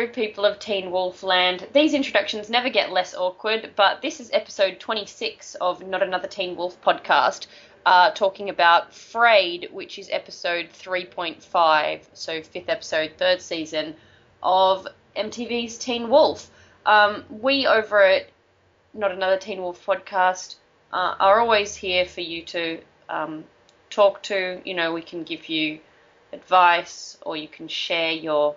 people of Teen Wolf Land. These introductions never get less awkward, but this is episode 26 of Not Another Teen Wolf podcast, talking about Frayed, which is episode 3.5, so 5th episode, 3rd season of MTV's Teen Wolf. We over at Not Another Teen Wolf podcast are always here for you to talk to. You know, we can give you advice, or you can share your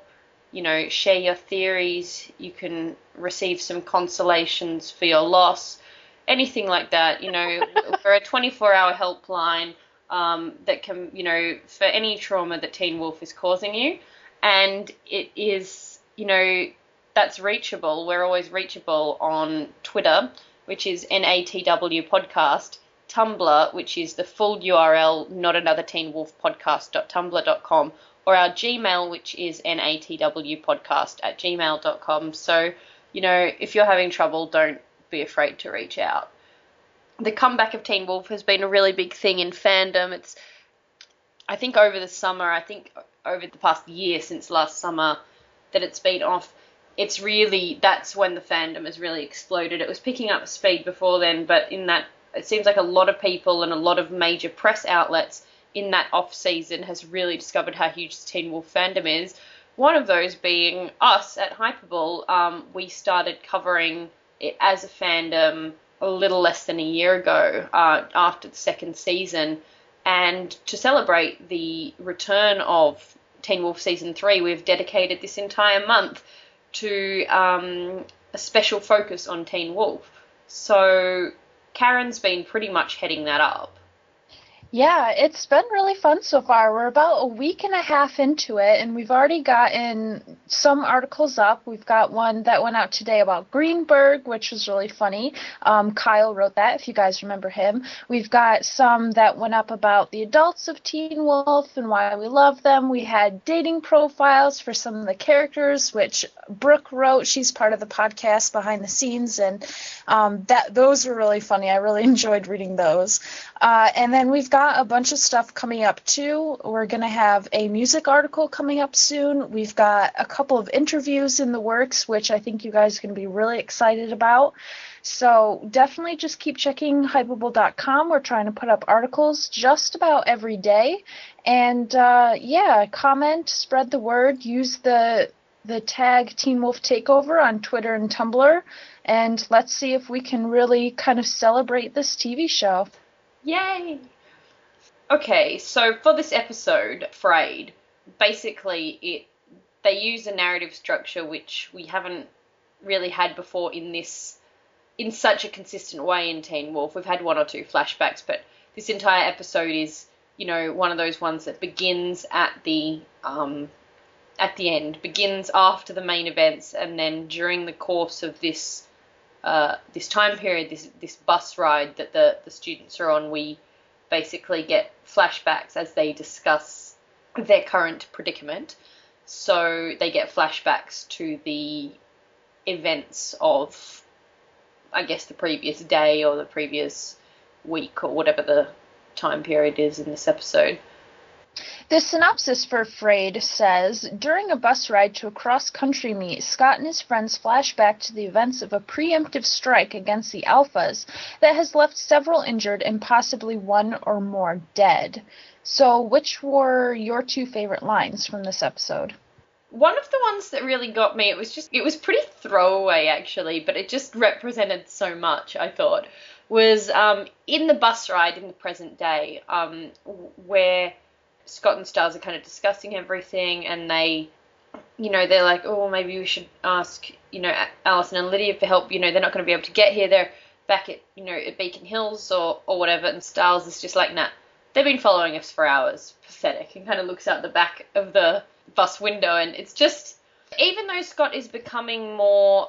theories. You can receive some consolations for your loss, anything like that. You know, we're a 24-hour helpline that can, you know, for any trauma that Teen Wolf is causing you, and it is, you know, that's reachable. We're always reachable on Twitter, which is NATW Podcast, Tumblr, which is the full URL, notanotherteenwolfpodcast.tumblr.com, or our Gmail, which is natwpodcast@gmail.com. So, you know, if you're having trouble, don't be afraid to reach out. The comeback of Teen Wolf has been a really big thing in fandom. I think over the past year, since last summer that it's been off, that's when the fandom has really exploded. It was picking up speed before then, but it seems like a lot of people and a lot of major press outlets in that off-season has really discovered how huge the Teen Wolf fandom is. One of those being us at Hypable. We started covering it as a fandom a little less than a year ago, after the 2nd season. And to celebrate the return of Teen Wolf Season 3, we've dedicated this entire month to a special focus on Teen Wolf. So Karen's been pretty much heading that up. Yeah, it's been really fun so far. We're about a week and a half into it, and we've already gotten some articles up. We've got one that went out today about Greenberg, which was really funny. Kyle wrote that, if you guys remember him. We've got some that went up about the adults of Teen Wolf and why we love them. We had dating profiles for some of the characters, which Brooke wrote. She's part of the podcast behind the scenes, and those were really funny. I really enjoyed reading those. And then we've got a bunch of stuff coming up too. We're going to have a music article coming up soon. We've got a couple of interviews in the works, which I think you guys are going to be really excited about. So definitely just keep checking Hypable.com. We're trying to put up articles just about every day. And comment, spread the word, use the tag Teen Wolf Takeover on Twitter and Tumblr, and let's see if we can really kind of celebrate this TV show. Yay! Okay, so for this episode, Frayed, basically they use a narrative structure which we haven't really had before in such a consistent way in Teen Wolf. We've had one or two flashbacks, but this entire episode is, you know, one of those ones that begins at the end, begins after the main events, and then during the course of this time period, this bus ride that the students are on, we basically get flashbacks as they discuss their current predicament. So they get flashbacks to the events of, I guess, the previous day or the previous week or whatever the time period is in this episode. The synopsis for Frayed says, during a bus ride to a cross-country meet, Scott and his friends flash back to the events of a preemptive strike against the Alphas that has left several injured and possibly one or more dead. So which were your two favorite lines from this episode? One of the ones that really got me, it was pretty throwaway actually, but it just represented so much, I thought, was in the bus ride in the present day, where Scott and Stiles are kind of discussing everything, and they're like, oh, maybe we should ask, Allison and Lydia for help. They're not going to be able to get here. They're back at, at Beacon Hills or whatever. And Stiles is just like, nah, they've been following us for hours. Pathetic. And kind of looks out the back of the bus window. And it's just, even though Scott is becoming more,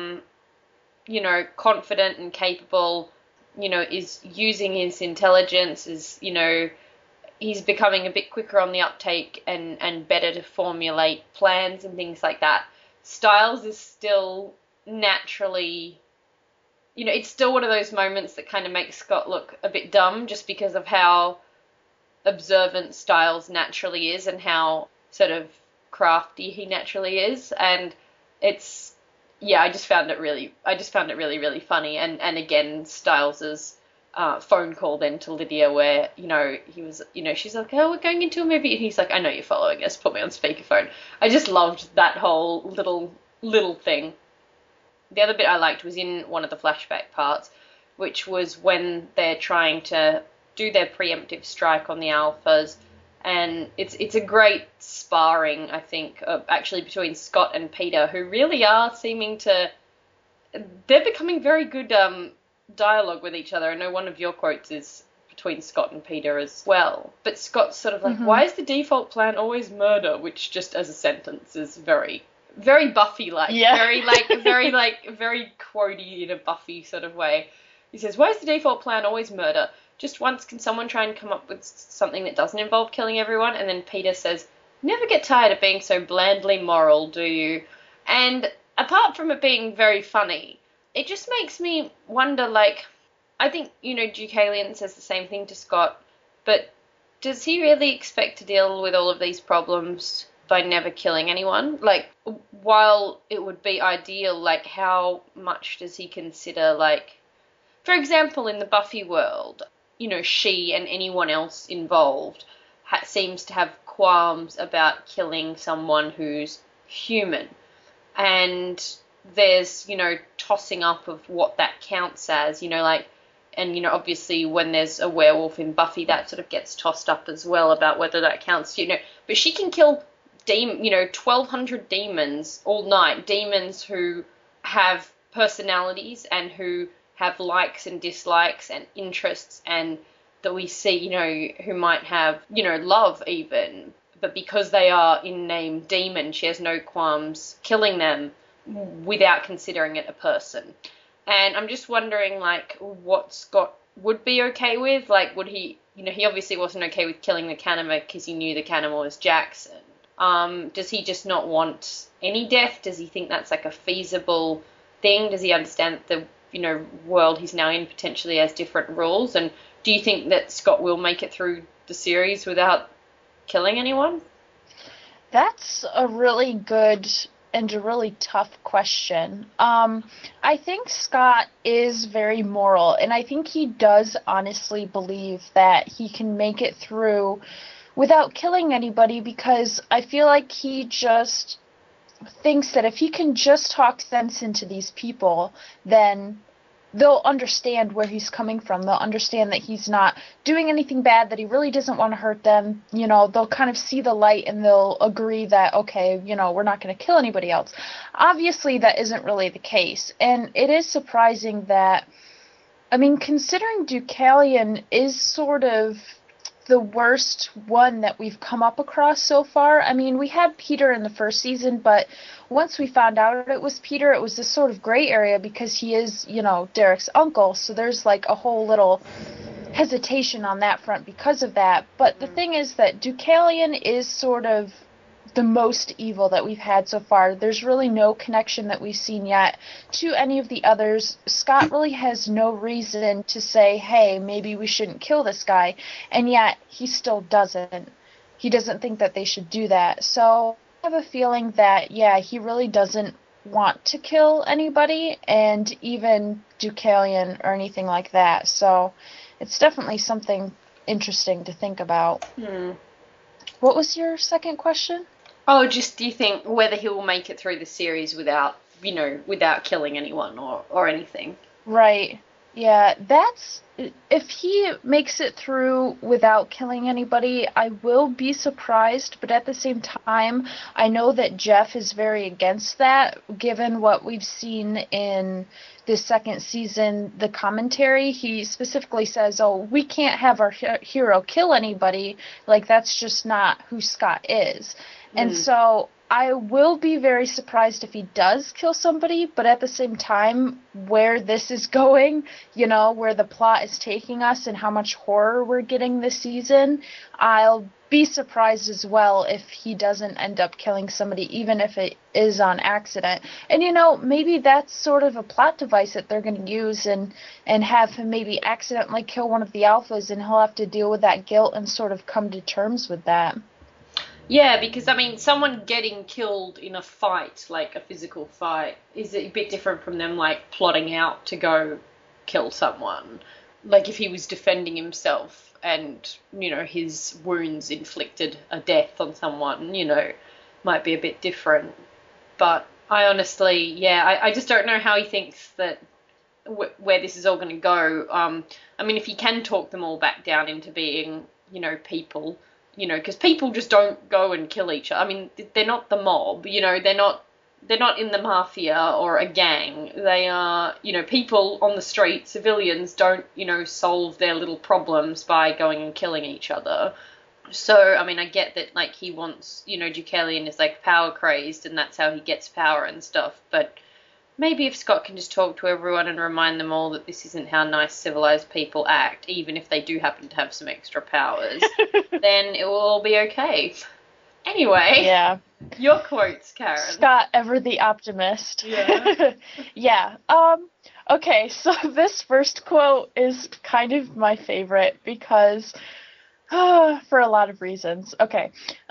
confident and capable, is using his intelligence, he's becoming a bit quicker on the uptake and better to formulate plans and things like that. Stiles is still naturally, it's still one of those moments that kind of makes Scott look a bit dumb just because of how observant Stiles naturally is and how sort of crafty he naturally is. And it's, yeah, I just found it really really funny. And again, Styles's phone call then to Lydia, where he was, she's like, oh, we're going into a movie, and he's like, I know you're following us, put me on speakerphone. I just loved that whole little thing. The other bit I liked was in one of the flashback parts, which was when they're trying to do their preemptive strike on the Alphas, and it's a great sparring, I think, actually between Scott and Peter, who really are seeming to, they're becoming very good dialogue with each other. I know one of your quotes is between Scott and Peter as well, but Scott's sort of like, why is the default plan always murder, which just as a sentence is very, very Buffy-like, very quotey in a Buffy sort of way. He says, why is the default plan always murder? Just once can someone try and come up with something that doesn't involve killing everyone? And then Peter says, never get tired of being so blandly moral, do you? And apart from it being very funny, it just makes me wonder, like, I think, Deucalion says the same thing to Scott, but does he really expect to deal with all of these problems by never killing anyone? Like, while it would be ideal, like, how much does he consider, like, for example, in the Buffy world, she and anyone else involved seems to have qualms about killing someone who's human. And there's, tossing up of what that counts as, and, obviously when there's a werewolf in Buffy, that sort of gets tossed up as well about whether that counts, but she can kill 1,200 demons all night, demons who have personalities and who have likes and dislikes and interests, and that we see, who might have, love even, but because they are in name demon, she has no qualms killing them without considering it a person. And I'm just wondering, like, what Scott would be okay with. Like, would he, he obviously wasn't okay with killing the Kanima because he knew the Kanima was Jackson. Does he just not want any death? Does he think that's like a feasible thing? Does he understand that the world he's now in potentially has different rules? And do you think that Scott will make it through the series without killing anyone? That's a really good and a really tough question. I think Scott is very moral, and I think he does honestly believe that he can make it through without killing anybody, because I feel like he just thinks that if he can just talk sense into these people, then they'll understand where he's coming from. They'll understand that he's not doing anything bad, that he really doesn't want to hurt them. They'll kind of see the light and they'll agree that, okay, we're not going to kill anybody else. Obviously, that isn't really the case. And it is surprising that, considering Deucalion is sort of the worst one that we've come up across so far. We had Peter in the first season, but once we found out it was Peter, it was this sort of gray area because he is, Derek's uncle, so there's like a whole little hesitation on that front because of that. But the thing is that Deucalion is sort of the most evil that we've had so far. There's really no connection that we've seen yet to any of the others. Scott really has no reason to say, hey, maybe we shouldn't kill this guy, and yet he still doesn't. He doesn't think that they should do that. So I have a feeling that, yeah, he really doesn't want to kill anybody, and even Deucalion or anything like that. So it's definitely something interesting to think about. What was your second question? Oh, just do you think whether he will make it through the series without killing anyone or anything? Right. Yeah, that's, if he makes it through without killing anybody, I will be surprised, but at the same time, I know that Jeff is very against that, given what we've seen in this second season, the commentary. He specifically says, oh, we can't have our hero kill anybody, like, that's just not who Scott is. And so I will be very surprised if he does kill somebody, but at the same time, where this is going, where the plot is taking us and how much horror we're getting this season, I'll be surprised as well if he doesn't end up killing somebody, even if it is on accident. And, maybe that's sort of a plot device that they're going to use and have him maybe accidentally kill one of the alphas, and he'll have to deal with that guilt and sort of come to terms with that. Yeah, because I mean, someone getting killed in a fight, like a physical fight, is a bit different from them like plotting out to go kill someone. Like if he was defending himself and, his wounds inflicted a death on someone, might be a bit different. But I honestly, yeah, I just don't know how he thinks that where this is all going to go. I mean, if he can talk them all back down into being, people, because people just don't go and kill each other. I mean, they're not the mob, they're not in the mafia or a gang. They are, people on the street, civilians don't, solve their little problems by going and killing each other. So, I mean, I get that, like, he wants, Deucalion is, like, power crazed and that's how he gets power and stuff, but maybe if Scott can just talk to everyone and remind them all that this isn't how nice civilized people act, even if they do happen to have some extra powers, then it will all be okay. Anyway, Yeah. your quotes, Karen. Scott, ever the optimist. Yeah. Yeah. Okay, so this first quote is kind of my favorite because for a lot of reasons. Okay.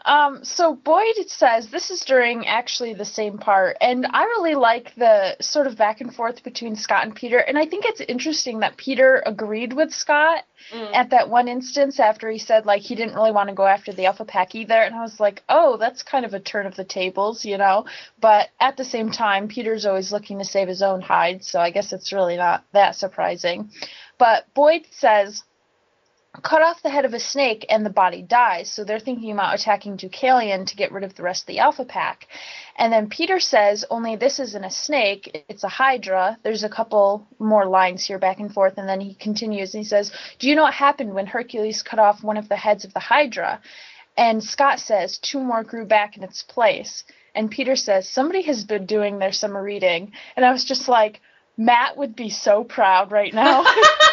So Boyd says this is during actually the same part, and I really like the sort of back and forth between Scott and Peter, and I think it's interesting that Peter agreed with Scott at that one instance after he said, like, he didn't really want to go after the Alpha Pack either, and I was like, oh, that's kind of a turn of the tables, but at the same time, Peter's always looking to save his own hide, so I guess it's really not that surprising. But Boyd says, cut off the head of a snake and the body dies, so they're thinking about attacking Deucalion to get rid of the rest of the Alpha Pack. And then Peter says, only this isn't a snake, it's a Hydra. There's a couple more lines here back and forth, and then he continues and he says, do you know what happened when Hercules cut off one of the heads of the Hydra? And Scott says, 2 more grew back in its place. And Peter says, somebody has been doing their summer reading. And I was just like, Matt would be so proud right now.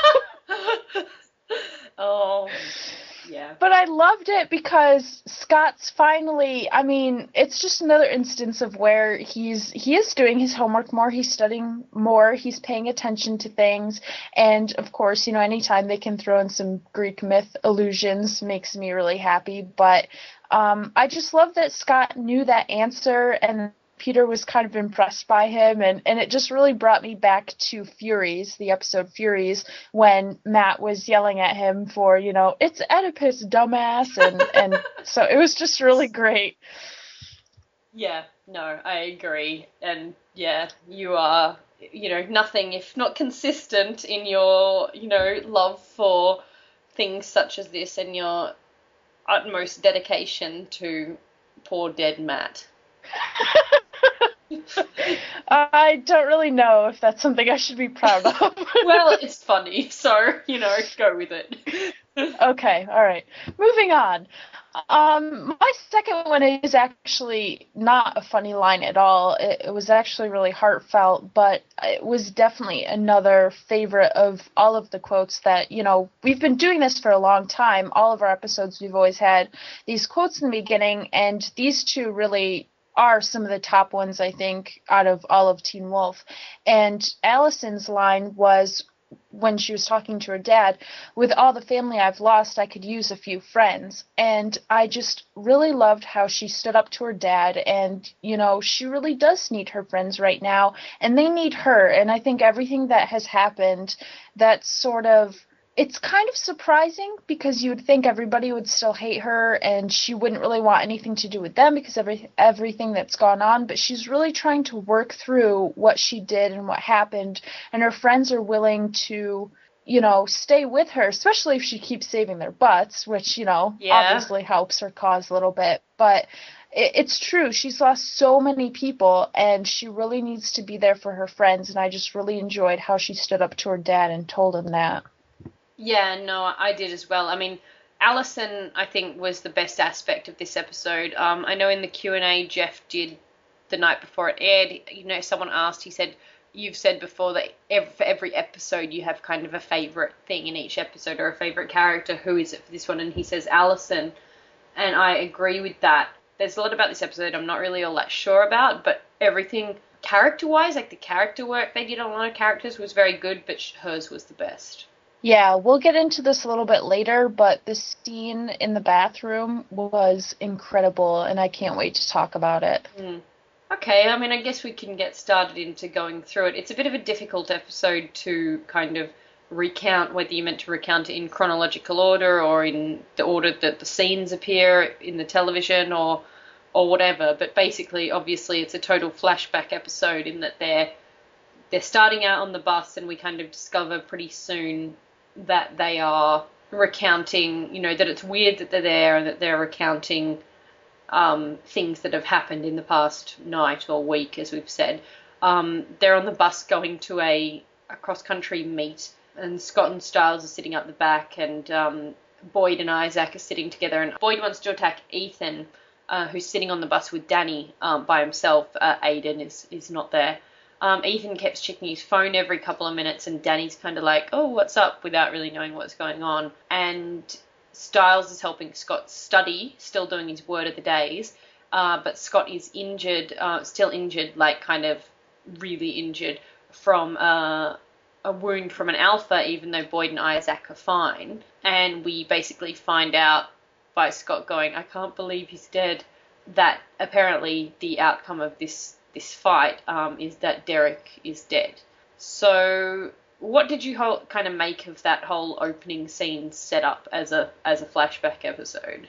Oh, yeah. But I loved it because Scott's finally, I mean, it's just another instance of where he is doing his homework more, he's studying more, he's paying attention to things, and of course, anytime they can throw in some Greek myth allusions makes me really happy, but I just love that Scott knew that answer and Peter was kind of impressed by him, and it just really brought me back to Furies, the episode Furies, when Matt was yelling at him for, it's Oedipus, dumbass, and so it was just really great. Yeah, no, I agree. And yeah, you are, nothing if not consistent in your, love for things such as this and your utmost dedication to poor dead Matt. I don't really know if that's something I should be proud of. Well, it's funny, so, go with it. Okay, all right. Moving on. My second one is actually not a funny line at all. It was actually really heartfelt, but it was definitely another favorite of all of the quotes that, we've been doing this for a long time. All of our episodes, we've always had these quotes in the beginning, and these two really are some of the top ones, I think, out of all of Teen Wolf. And Allison's line was, when she was talking to her dad, with all the family I've lost, I could use a few friends. And I just really loved how she stood up to her dad, and, she really does need her friends right now, and they need her. And I think everything that has happened, that sort of, it's kind of surprising because you would think everybody would still hate her and she wouldn't really want anything to do with them because of everything that's gone on, but she's really trying to work through what she did and what happened, and her friends are willing to, stay with her, especially if she keeps saving their butts, which, obviously helps her cause a little bit, but it's true. She's lost so many people, and she really needs to be there for her friends, and I just really enjoyed how she stood up to her dad and told him that. Yeah, no, I did as well. I mean, Allison, I think, was the best aspect of this episode. I know in the Q&A Jeff did the night before it aired, someone asked, he said, you've said before that for every episode you have kind of a favourite thing in each episode or a favourite character. Who is it for this one? And he says Allison, and I agree with that. There's a lot about this episode I'm not really all that sure about, but everything character-wise, like the character work they did on a lot of characters was very good, but hers was the best. Yeah, we'll get into this a little bit later, but the scene in the bathroom was incredible, and I can't wait to talk about it. Mm. Okay, I mean, I guess we can get started into going through it. It's a bit of a difficult episode to kind of recount, whether you're meant to recount it in chronological order or in the order that the scenes appear in the television or whatever. But basically, obviously, it's a total flashback episode in that they're starting out on the bus, and we kind of discover pretty soon that they are recounting, that it's weird that they're there and that they're recounting things that have happened in the past night or week, as we've said. They're on the bus going to a cross-country meet, and Scott and Stiles are sitting up the back, and Boyd and Isaac are sitting together, and Boyd wants to attack Ethan, who's sitting on the bus with Danny by himself. Aiden is not there. Ethan keeps checking his phone every couple of minutes, and Danny's kind of like, oh, what's up, without really knowing what's going on. And Stiles is helping Scott study, still doing his word of the days, but Scott is injured, still injured, like kind of really injured from a wound from an alpha, even though Boyd and Isaac are fine. And we basically find out by Scott going, I can't believe he's dead, that apparently the outcome of this fight is that Derek is dead. So what did you kind of make of that whole opening scene set up as a flashback episode?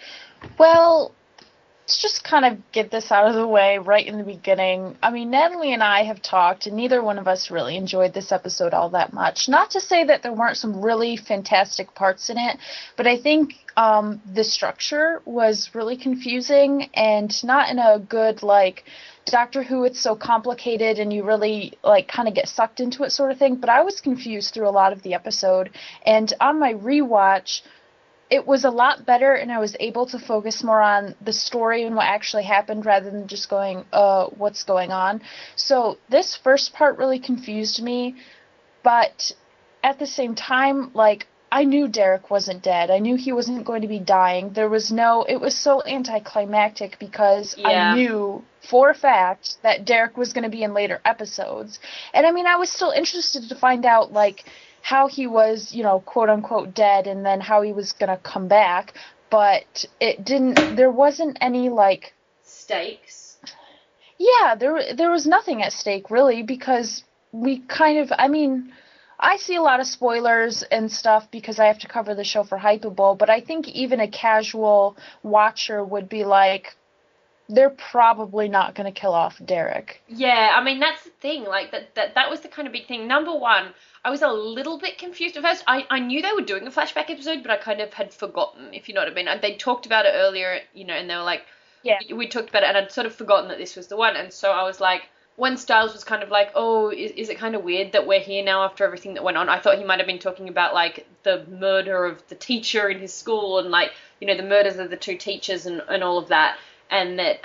Well, let's just kind of get this out of the way right in the beginning. I mean, Natalie and I have talked, and neither one of us really enjoyed this episode all that much. Not to say that there weren't some really fantastic parts in it, but I think the structure was really confusing and not in a good, like, Doctor Who, it's so complicated and you really, like, kind of get sucked into it sort of thing. But I was confused through a lot of the episode, and on my rewatch, it was a lot better, and I was able to focus more on the story and what actually happened rather than just going, what's going on? So this first part really confused me, but at the same time, like, I knew Derek wasn't dead. I knew he wasn't going to be dying. It was so anticlimactic because I knew for a fact that Derek was going to be in later episodes. And I mean, I was still interested to find out, like, how he was, quote unquote dead, and then how he was gonna come back, but there wasn't any, like, stakes. Yeah, there was nothing at stake really, because we kind of, I mean, I see a lot of spoilers and stuff because I have to cover the show for Hypable, but I think even a casual watcher would be like, they're probably not going to kill off Derek. Yeah, I mean, that's the thing. Like, that was the kind of big thing. Number one, I was a little bit confused at first. I knew they were doing a flashback episode, but I kind of had forgotten, if you know what I mean. They talked about it earlier, and they were like, yeah, we talked about it, and I'd sort of forgotten that this was the one. And so I was like, when Stiles was kind of like, oh, is it kind of weird that we're here now after everything that went on? I thought he might have been talking about, like, the murder of the teacher in his school and, like, the murders of the two teachers and all of that. And that,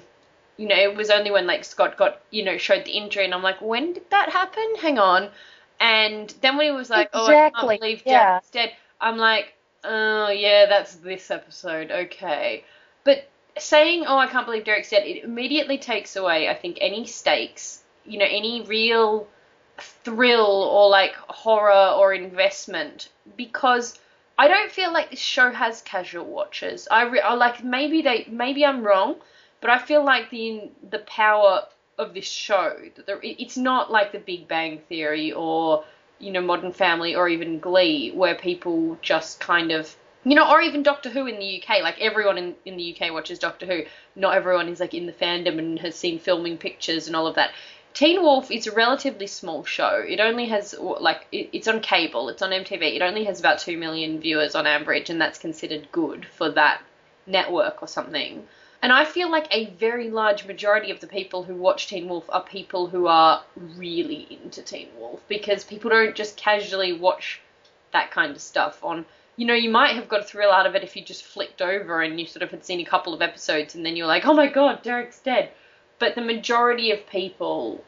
it was only when, like, Scott got, showed the injury, and I'm like, when did that happen? Hang on. And then when he was like, exactly. Oh, I can't believe Derek's dead, I'm like, oh, yeah, that's this episode, okay. But saying, oh, I can't believe Derek's dead, it immediately takes away, I think, any stakes, any real thrill or, like, horror or investment, because I don't feel like this show has casual watchers. I like, maybe I'm wrong, but I feel like the power of this show, it's not like The Big Bang Theory or, Modern Family or even Glee, where people just kind of, or even Doctor Who in the UK. Like, everyone in the UK watches Doctor Who. Not everyone is, like, in the fandom and has seen filming pictures and all of that. Teen Wolf is a relatively small show. It only has, like, it's on cable, it's on MTV. It only has about 2 million viewers on average, and that's considered good for that network or something. And I feel like a very large majority of the people who watch Teen Wolf are people who are really into Teen Wolf, because people don't just casually watch that kind of stuff on, you might have got a thrill out of it if you just flicked over and you sort of had seen a couple of episodes and then you're like, oh my god, Derek's dead. But the majority of people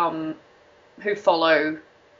who follow,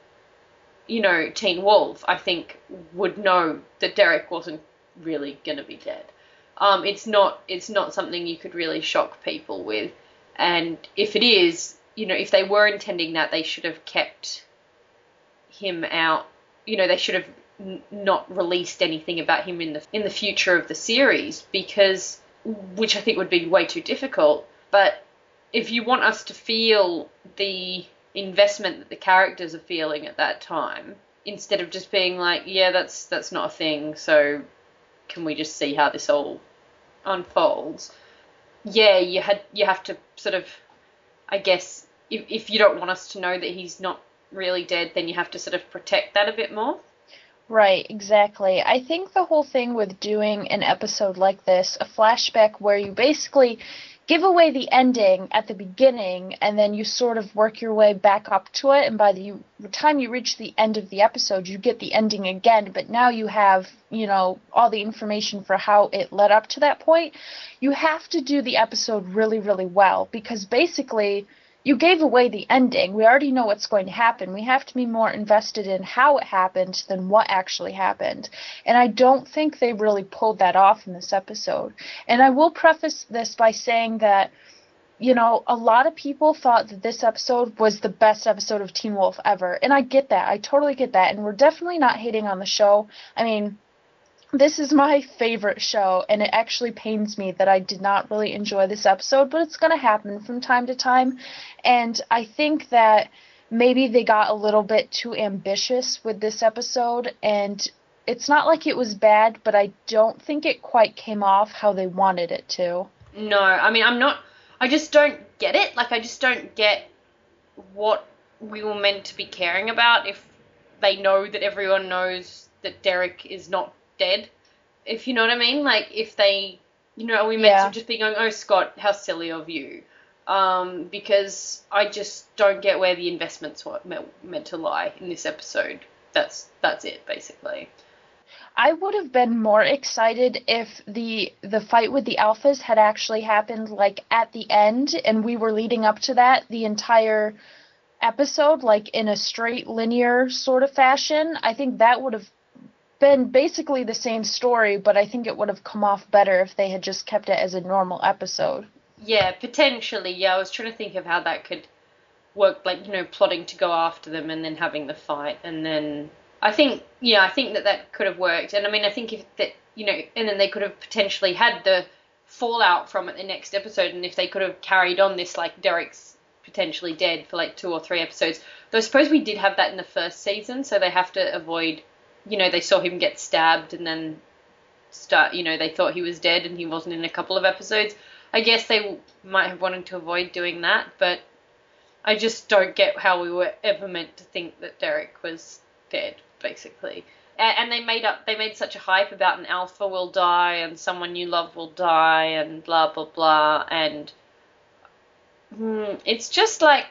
Teen Wolf, I think, would know that Derek wasn't really going to be dead. It's not something you could really shock people with. And if it is, if they were intending that, they should have kept him out, they should have not released anything about him in the future of the series, because which I think would be way too difficult. But if you want us to feel the investment that the characters are feeling at that time, instead of just being like, yeah, that's not a thing, so can we just see how this all unfolds? Yeah, you have to sort of, I guess, if you don't want us to know that he's not really dead, then you have to sort of protect that a bit more. Right, exactly. I think the whole thing with doing an episode like this, a flashback where you basically give away the ending at the beginning and then you sort of work your way back up to it, and by the time you reach the end of the episode, you get the ending again, but now you have, all the information for how it led up to that point. You have to do the episode really, really well, because basically you gave away the ending. We already know what's going to happen. We have to be more invested in how it happened than what actually happened. And I don't think they really pulled that off in this episode. And I will preface this by saying that, a lot of people thought that this episode was the best episode of Teen Wolf ever. And I get that. I totally get that. And we're definitely not hating on the show. I mean, this is my favorite show, and it actually pains me that I did not really enjoy this episode, but it's going to happen from time to time, and I think that maybe they got a little bit too ambitious with this episode, and it's not like it was bad, but I don't think it quite came off how they wanted it to. No, I mean, I just don't get it. Like, I just don't get what we were meant to be caring about if they know that everyone knows that Derek is not dead, if you know what I mean. Like, if they, are we meant to just be going, oh, Scott, how silly of you? Because I just don't get where the investments were meant to lie in this episode. That's it, basically. I would have been more excited if the fight with the Alphas had actually happened, like, at the end, and we were leading up to that the entire episode, like, in a straight, linear sort of fashion. I think that would have been basically the same story, but I think it would have come off better if they had just kept it as a normal episode. Yeah, potentially. Yeah, I was trying to think of how that could work, like, plotting to go after them and then having the fight, and then I think that could have worked. And I mean, I think if that, and then they could have potentially had the fallout from it the next episode, and if they could have carried on this, like, Derek's potentially dead for like 2 or 3 episodes. Though I suppose we did have that in the first season, so they have to avoid, they saw him get stabbed and then they thought he was dead and he wasn't in a couple of episodes. I guess they might have wanted to avoid doing that, but I just don't get how we were ever meant to think that Derek was dead, basically. And they made such a hype about an alpha will die and someone you love will die and blah, blah, blah. And it's just like,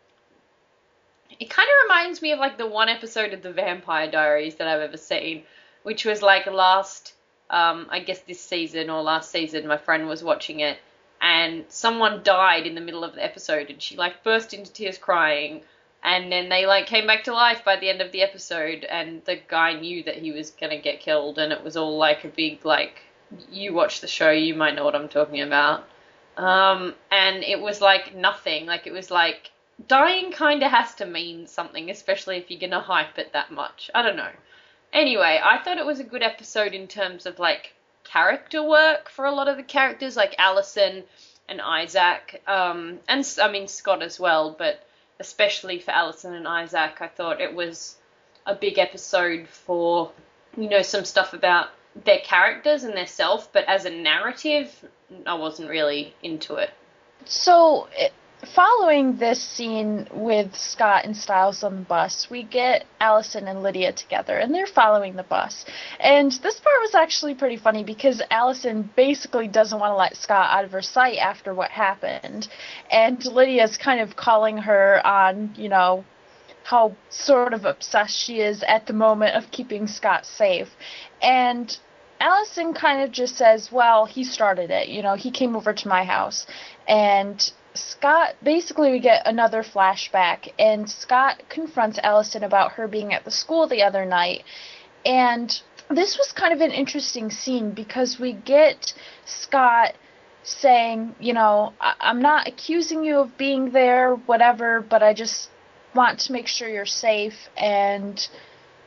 it kind of reminds me of like the one episode of The Vampire Diaries that I've ever seen, which was like I guess this season or last season, my friend was watching it and someone died in the middle of the episode and she like burst into tears crying. And then they, like, came back to life by the end of the episode, and the guy knew that he was going to get killed, and it was all, like, a big, like, you watch the show, you might know what I'm talking about. And it was, like, nothing. Like, it was, like, dying kind of has to mean something, especially if you're going to hype it that much. I don't know. Anyway, I thought it was a good episode in terms of, like, character work for a lot of the characters, like Allison and Isaac, and, I mean, Scott as well, but especially for Allison and Isaac, I thought it was a big episode for, some stuff about their characters and their self, but as a narrative, I wasn't really into it. So, following this scene with Scott and Stiles on the bus, we get Allison and Lydia together, and they're following the bus. And this part was actually pretty funny because Allison basically doesn't want to let Scott out of her sight after what happened. And Lydia's kind of calling her on, how sort of obsessed she is at the moment of keeping Scott safe. And Allison kind of just says, well, he started it, he came over to my house. And Scott, basically we get another flashback, and Scott confronts Allison about her being at the school the other night, and this was kind of an interesting scene because we get Scott saying, I'm not accusing you of being there, whatever, but I just want to make sure you're safe, and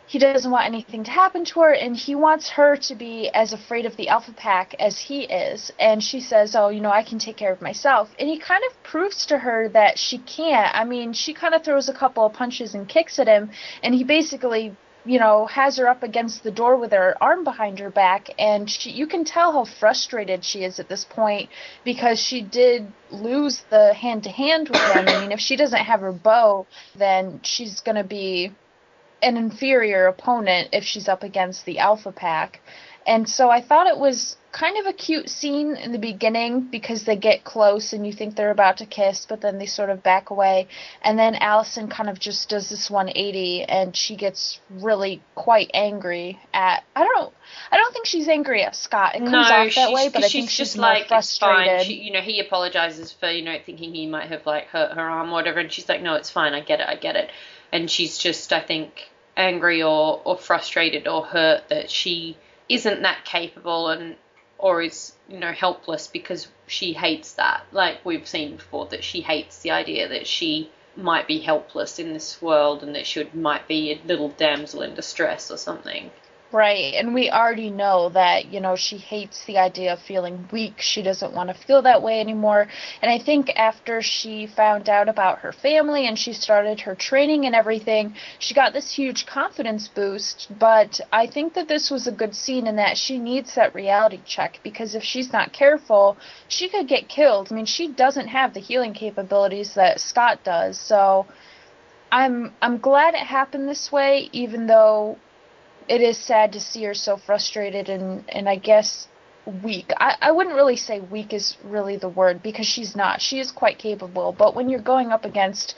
he doesn't want anything to happen to her, and he wants her to be as afraid of the Alpha Pack as he is. And she says, oh, I can take care of myself. And he kind of proves to her that she can't. I mean, she kind of throws a couple of punches and kicks at him, and he basically has her up against the door with her arm behind her back, and you can tell how frustrated she is at this point, because she did lose the hand-to-hand with him. I mean, if she doesn't have her bow, then she's going to be an inferior opponent if she's up against the Alpha Pack. And so I thought it was kind of a cute scene in the beginning, because they get close and you think they're about to kiss, but then they sort of back away. And then Allison kind of just does this 180, and she gets really quite angry at, I don't think she's angry at Scott. It comes off that way, but I think she's more like, frustrated. It's fine. He apologizes for, thinking he might have like hurt her arm or whatever, and she's like, no, it's fine. I get it. And she's just, I think, angry or frustrated or hurt that she isn't that capable or is helpless, because she hates that. Like we've seen before, that she hates the idea that she might be helpless in this world, and that she might be a little damsel in distress or something. Right, and we already know that, she hates the idea of feeling weak. She doesn't want to feel that way anymore. And I think after she found out about her family and she started her training and everything, she got this huge confidence boost. But I think that this was a good scene in that she needs that reality check, because if she's not careful, she could get killed. I mean, she doesn't have the healing capabilities that Scott does. So I'm glad it happened this way, even though it is sad to see her so frustrated and I guess weak. I wouldn't really say weak is really the word, because she's not. She is quite capable, but when you're going up against,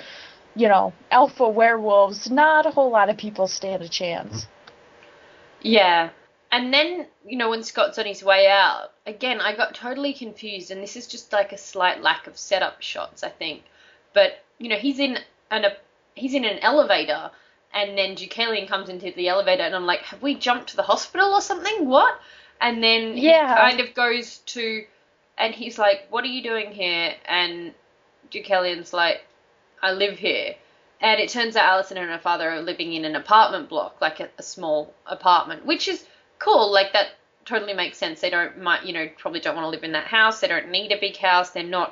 alpha werewolves, not a whole lot of people stand a chance. Yeah. And then, when Scott's on his way out, again, I got totally confused, and this is just like a slight lack of setup shots, I think. But, he's in an elevator, and then Deucalion comes into the elevator, and I'm like, have we jumped to the hospital or something? What? And then he kind of goes to, and he's like, what are you doing here? And Deucalion's like, I live here. And it turns out Allison and her father are living in an apartment block, like a small apartment, which is cool. Like, that totally makes sense. They probably don't want to live in that house. They don't need a big house. They're not,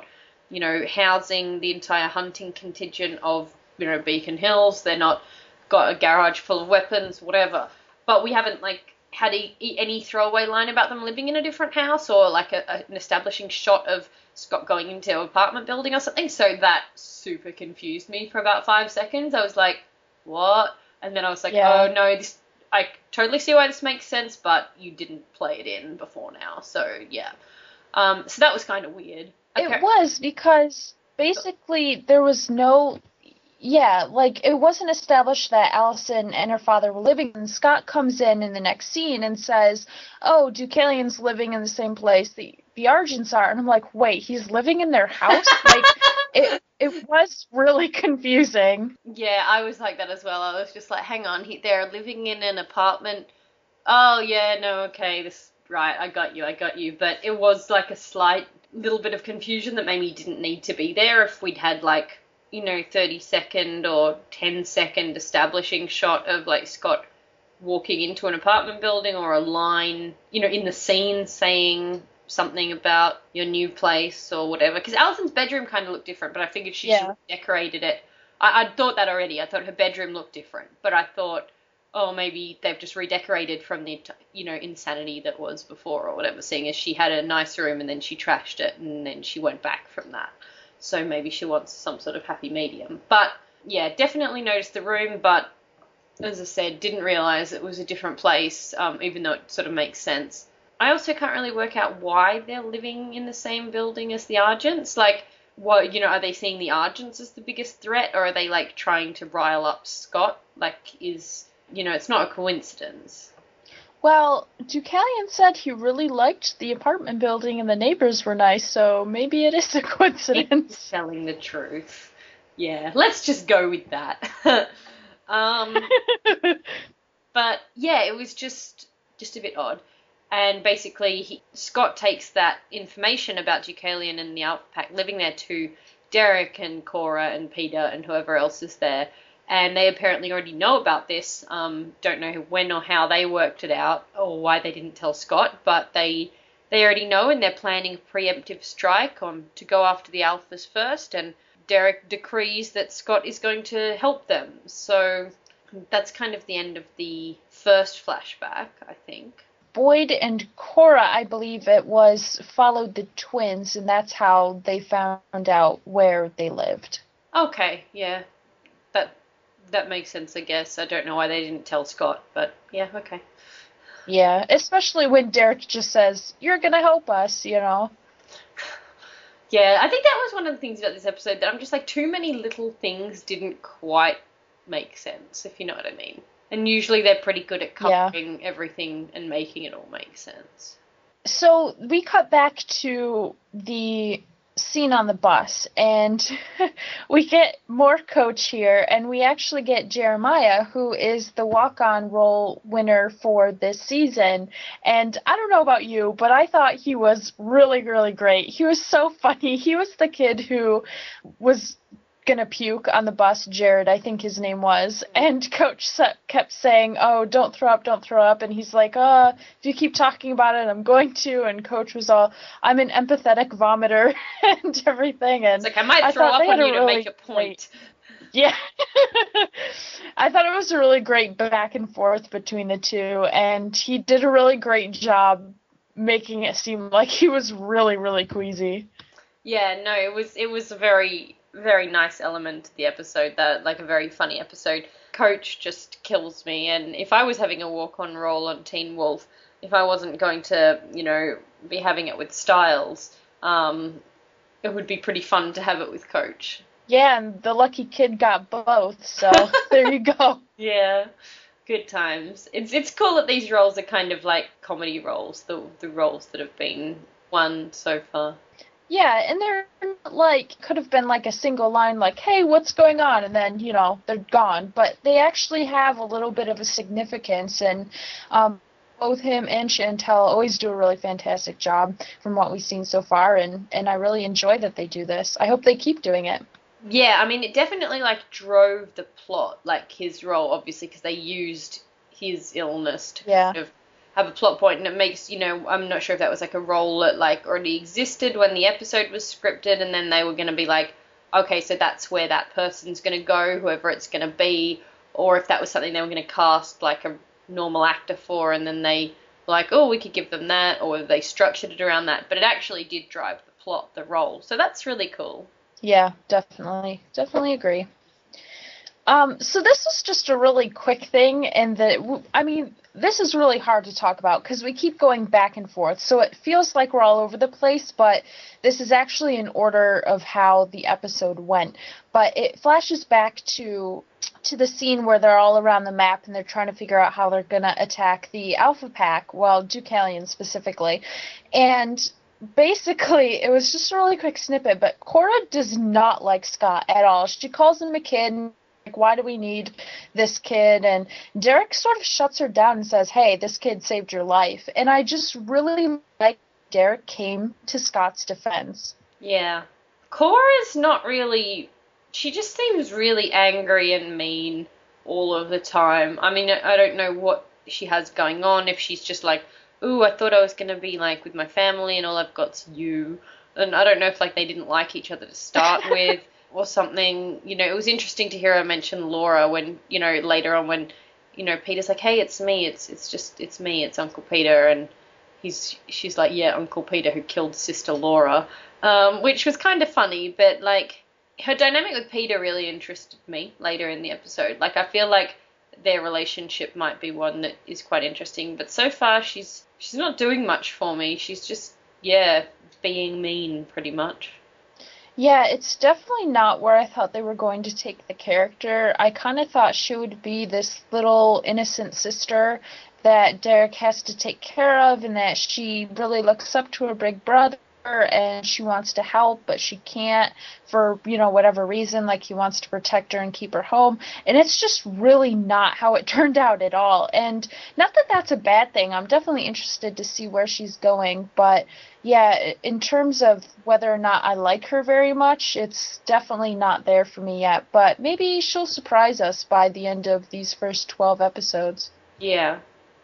housing the entire hunting contingent of, Beacon Hills. They're not got a garage full of weapons, whatever. But we haven't, had any throwaway line about them living in a different house, or, an establishing shot of Scott going into an apartment building or something. So that super confused me for about 5 seconds. I was like, what? And then I was like, oh, no, I totally see why this makes sense, but you didn't play it in before now. So, yeah. So that was kind of weird. It was, because basically there was no... Yeah, it wasn't established that Allison and her father were living, and Scott comes in the next scene and says, oh, Deucalion's living in the same place the Argents are, and I'm like, wait, he's living in their house? It was really confusing. Yeah, I was like that as well. I was just like, hang on, they're living in an apartment. Oh, yeah, no, okay, right, I got you. But it was a slight little bit of confusion that maybe didn't need to be there if we'd had 30-second or 10-second establishing shot of Scott walking into an apartment building, or a line, in the scene saying something about your new place or whatever. Because Allison's bedroom kind of looked different, but I figured she should have decorated it. I thought that already. I thought her bedroom looked different, but I thought, oh, maybe they've just redecorated from the, insanity that was before or whatever, seeing as she had a nice room and then she trashed it and then she went back from that. So maybe she wants some sort of happy medium. But, yeah, definitely noticed the room, but, as I said, didn't realise it was a different place, even though it sort of makes sense. I also can't really work out why they're living in the same building as the Argents. Are they seeing the Argents as the biggest threat, or are they, trying to rile up Scott? It's not a coincidence. Well, Deucalion said he really liked the apartment building and the neighbors were nice, so maybe it is a coincidence. It's telling the truth. Yeah, let's just go with that. But, yeah, it was just a bit odd. And basically, Scott takes that information about Deucalion and the Alpha Pack living there to Derek and Cora and Peter and whoever else is there. and they apparently already know about this. Don't know when or how they worked it out or why they didn't tell Scott, but they already know, and they're planning a preemptive strike to go after the Alphas first, and Derek decrees that Scott is going to help them. So that's kind of the end of the first flashback, I think. Boyd and Cora, I believe it was, followed the twins, and that's how they found out where they lived. Okay, yeah. That makes sense, I guess. I don't know why they didn't tell Scott, but yeah, okay. Yeah, especially when Derek just says, "You're gonna help us," you know? Yeah, I think that was one of the things about this episode, that I'm just like, too many little things didn't quite make sense, if you know what I mean. And usually they're pretty good at covering everything and making it all make sense. So we cut back to the scene on the bus, and we get more Coach here, and we actually get Jeremiah, who is the walk-on role winner for this season. And I don't know about you, but I thought he was really, really great. He was so funny. He was the kid who was gonna puke on the bus, Jared, I think his name was, and Coach kept saying, "Oh, don't throw up," and he's like, if you keep talking about it, I'm going to, and Coach was all, "I'm an empathetic vomiter," and everything, and it's like, I might throw up on you to make a point. Yeah. I thought it was a really great back and forth between the two, and he did a really great job making it seem like he was really, really queasy. Yeah, no, it was a very, very nice element to the episode, that like a very funny episode. Coach just kills me, and if I was having a walk-on role on Teen Wolf, if I wasn't going to, be having it with Stiles, it would be pretty fun to have it with Coach. Yeah, and the lucky kid got both, so there you go. Yeah, good times. It's cool that these roles are kind of like comedy roles, the roles that have been won so far. Yeah, and they're like, could have been like a single line like, "Hey, what's going on?" and then, they're gone. But they actually have a little bit of a significance, and both him and Chantel always do a really fantastic job from what we've seen so far, and I really enjoy that they do this. I hope they keep doing it. Yeah, I mean, it definitely like drove the plot, like his role, obviously, because they used his illness to kind of have a plot point, and it makes, I'm not sure if that was like a role that like already existed when the episode was scripted, and then they were going to be like, okay, so that's where that person's going to go, whoever it's going to be, or if that was something they were going to cast like a normal actor for, and then they were like, oh, we could give them that, or they structured it around that, but it actually did drive the plot, the role, so that's really cool. Yeah, definitely agree. So this was just a really quick thing, and this is really hard to talk about because we keep going back and forth, so it feels like we're all over the place, but this is actually in order of how the episode went. But it flashes back to the scene where they're all around the map and they're trying to figure out how they're going to attack the Alpha Pack, well, Deucalion specifically, and basically, it was just a really quick snippet, but Cora does not like Scott at all. She calls him a kid, like, why do we need this kid? And Derek sort of shuts her down and says, hey, this kid saved your life. And I just really like Derek came to Scott's defense. Yeah. Cora's not really... She just seems really angry and mean all of the time. I mean, I don't know what she has going on, if she's just like, ooh, I thought I was going to be, like, with my family and all I've got's you. And I don't know if, like, they didn't like each other to start with or something. It was interesting to hear her mention Laura when, later on when, Peter's like, hey, it's me. It's me. It's Uncle Peter. And she's like, yeah, Uncle Peter who killed Sister Laura, which was kind of funny. But, like, her dynamic with Peter really interested me later in the episode. Like, I feel like their relationship might be one that is quite interesting, but so far she's not doing much for me. She's just, being mean pretty much. Yeah, it's definitely not where I thought they were going to take the character. I kind of thought she would be this little innocent sister that Derek has to take care of, and that she really looks up to her big brother, and she wants to help, but she can't for, whatever reason, like he wants to protect her and keep her home, and it's just really not how it turned out at all. And not that that's a bad thing, I'm definitely interested to see where she's going, but yeah, in terms of whether or not I like her very much, it's definitely not there for me yet. But maybe she'll surprise us by the end of these first 12 episodes. Yeah.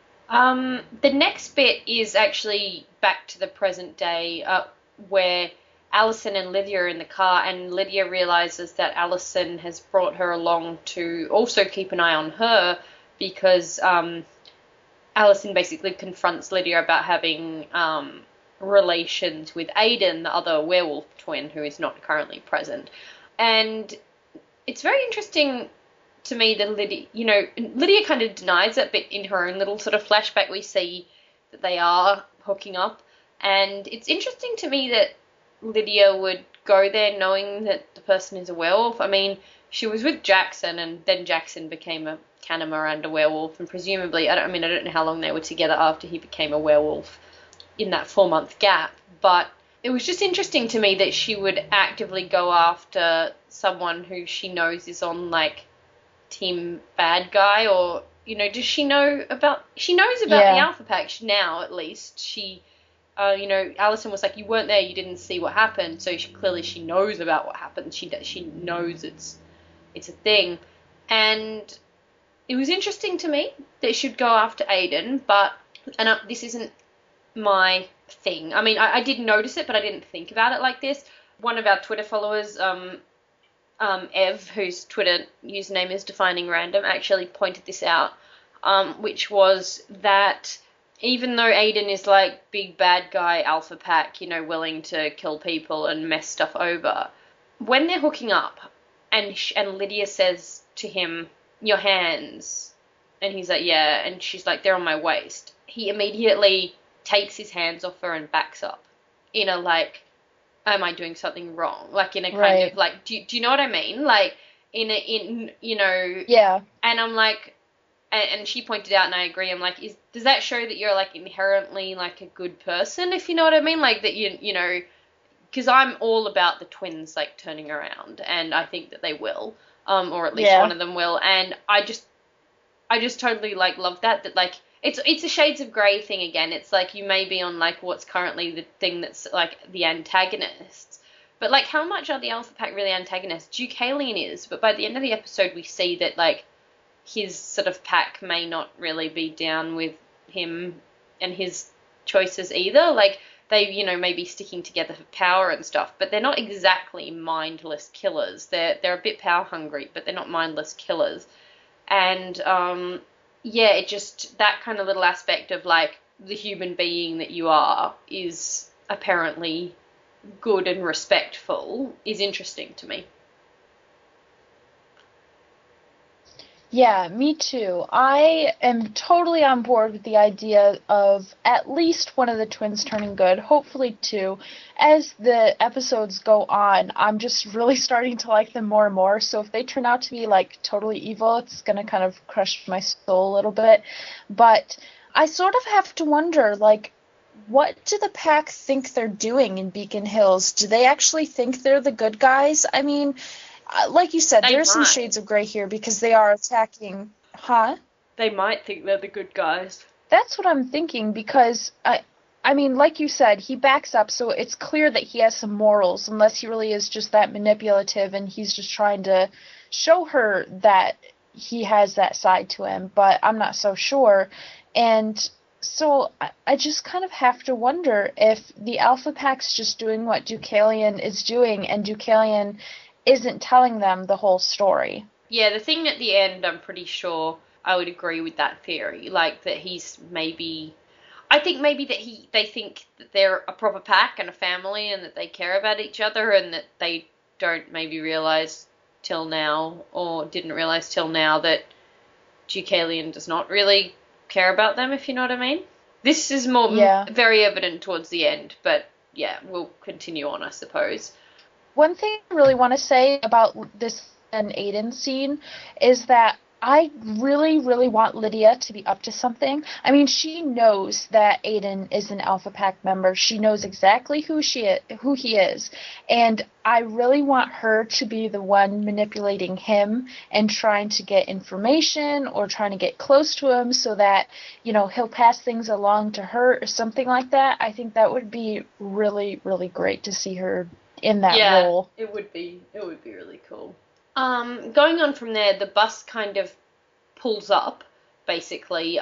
The next bit is actually back to the present day, where Allison and Lydia are in the car, and Lydia realizes that Allison has brought her along to also keep an eye on her because Allison basically confronts Lydia about having relations with Aiden, the other werewolf twin who is not currently present. And it's very interesting to me that Lydia kind of denies it, but in her own little sort of flashback we see that they are hooking up. And it's interesting to me that Lydia would go there knowing that the person is a werewolf. I mean, she was with Jackson, and then Jackson became a Kanima and a werewolf, and presumably, I don't know how long they were together after he became a werewolf in that 4-month gap, but it was just interesting to me that she would actively go after someone who she knows is on, like, team bad guy, or, does she knows about the Alpha Pack now, at least. She, Allison was like, you weren't there, you didn't see what happened, so clearly she knows about what happened. She knows it's a thing. And it was interesting to me that she'd go after Aiden, and this isn't my thing. I mean, I did notice it, but I didn't think about it like this. One of our Twitter followers, Ev, whose Twitter username is Defining Random, actually pointed this out, which was that even though Aiden is like big bad guy Alpha Pack, willing to kill people and mess stuff over, when they're hooking up and Lydia says to him, your hands, and he's like, yeah, and she's like, they're on my waist, he immediately takes his hands off her and backs up in a, like, am I doing something wrong? Like, in a kind of, like, do you know what I mean? Like, Yeah. And I'm like, and she pointed out, and I agree, I'm like, does that show that you're, like, inherently, like, a good person, if you know what I mean? Like, that because I'm all about the twins, like, turning around, and I think that they will, or at least one of them will, and I just totally, like, love that, like, it's a Shades of Grey thing again. It's like you may be on, like, what's currently the thing that's, like, the antagonists. But, like, how much are the Alpha Pack really antagonists? Deucalion is, but by the end of the episode we see that, like, his sort of pack may not really be down with him and his choices either. Like, they, may be sticking together for power and stuff, but they're not exactly mindless killers. They're a bit power hungry, but they're not mindless killers. And, yeah, it just, that kind of little aspect of, like, the human being that you are is apparently good and respectful is interesting to me. Yeah, me too. I am totally on board with the idea of at least one of the twins turning good, hopefully two. As the episodes go on, I'm just really starting to like them more and more, so if they turn out to be, like, totally evil, it's gonna kind of crush my soul a little bit. But I sort of have to wonder, like, what do the pack think they're doing in Beacon Hills? Do they actually think they're the good guys? I mean, like you said, there's some shades of gray here because they are attacking. Huh? They might think they're the good guys. That's what I'm thinking because, I mean, like you said, he backs up, so it's clear that he has some morals, unless he really is just that manipulative and he's just trying to show her that he has that side to him, but I'm not so sure. And so I just kind of have to wonder if the Alpha Pack's just doing what Deucalion is doing, and Deucalion isn't telling them the whole story. Yeah, the thing at the end, I'm pretty sure I would agree with that theory. Like, that he's maybe... I think maybe that they think that they're a proper pack and a family and that they care about each other and that they don't maybe realise till now, or didn't realise till now, that Deucalion does not really care about them, if you know what I mean. This is very evident towards the end, but yeah, we'll continue on, I suppose. One thing I really want to say about this and Aiden scene is that I really, really want Lydia to be up to something. I mean, she knows that Aiden is an Alpha Pack member. She knows exactly who he is, and I really want her to be the one manipulating him and trying to get information or trying to get close to him so that, he'll pass things along to her or something like that. I think that would be really, really great to see her in that role. Yeah, it would be really cool. Going on from there, the bus kind of pulls up, basically.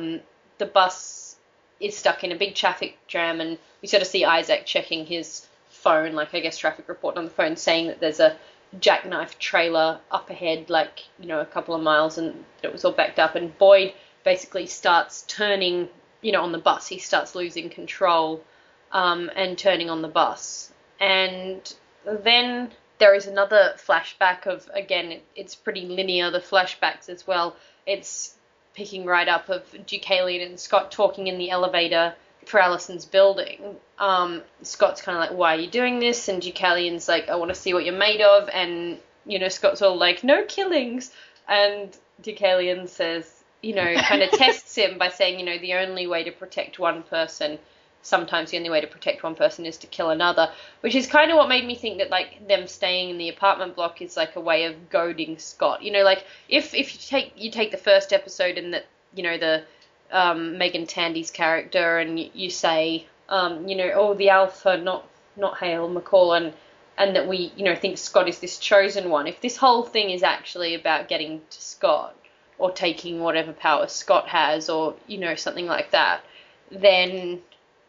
The bus is stuck in a big traffic jam, and we sort of see Isaac checking his phone, like, I guess, traffic report on the phone, saying that there's a jackknife trailer up ahead, like, a couple of miles, and it was all backed up, and Boyd basically starts turning, on the bus. He starts losing control, and turning on the bus. And then there is another flashback of, again, it's pretty linear, the flashbacks as well. It's picking right up of Deucalion and Scott talking in the elevator for Allison's building. Scott's kind of like, why are you doing this? And Deucalion's like, I want to see what you're made of. And, Scott's all like, no killings. And Deucalion says, kind of tests him by saying, the only way to protect one person sometimes the only way to protect one person is to kill another, which is kind of what made me think that, like, them staying in the apartment block is like a way of goading Scott. Like, if you take the first episode and that, the Megan Tandy's character, and you say, the Alpha, not Hale McCall, and that we, think Scott is this chosen one. If this whole thing is actually about getting to Scott or taking whatever power Scott has, or, something like that, then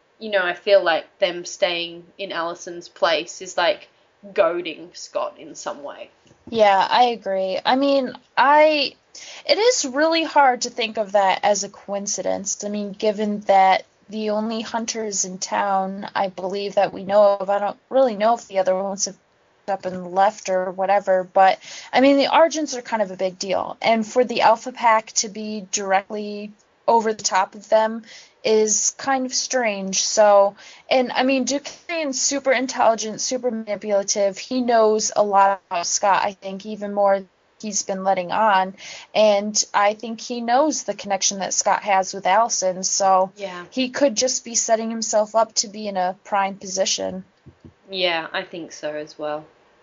I feel like them staying in Allison's place is like goading Scott in some way. Yeah, I agree. I mean, it is really hard to think of that as a coincidence. I mean, given that the only hunters in town, I believe, that we know of, I don't really know if the other ones have up and left or whatever, but I mean, the Argents are kind of a big deal. And for the Alpha Pack to be directly over the top of them is kind of strange. So, and I mean, Deucalion's super intelligent, super manipulative. He knows a lot about Scott, I think, even more than he's been letting on. And I think he knows the connection that Scott has with Allison. So yeah, he could just be setting himself up to be in a prime position. Yeah, I think so as well.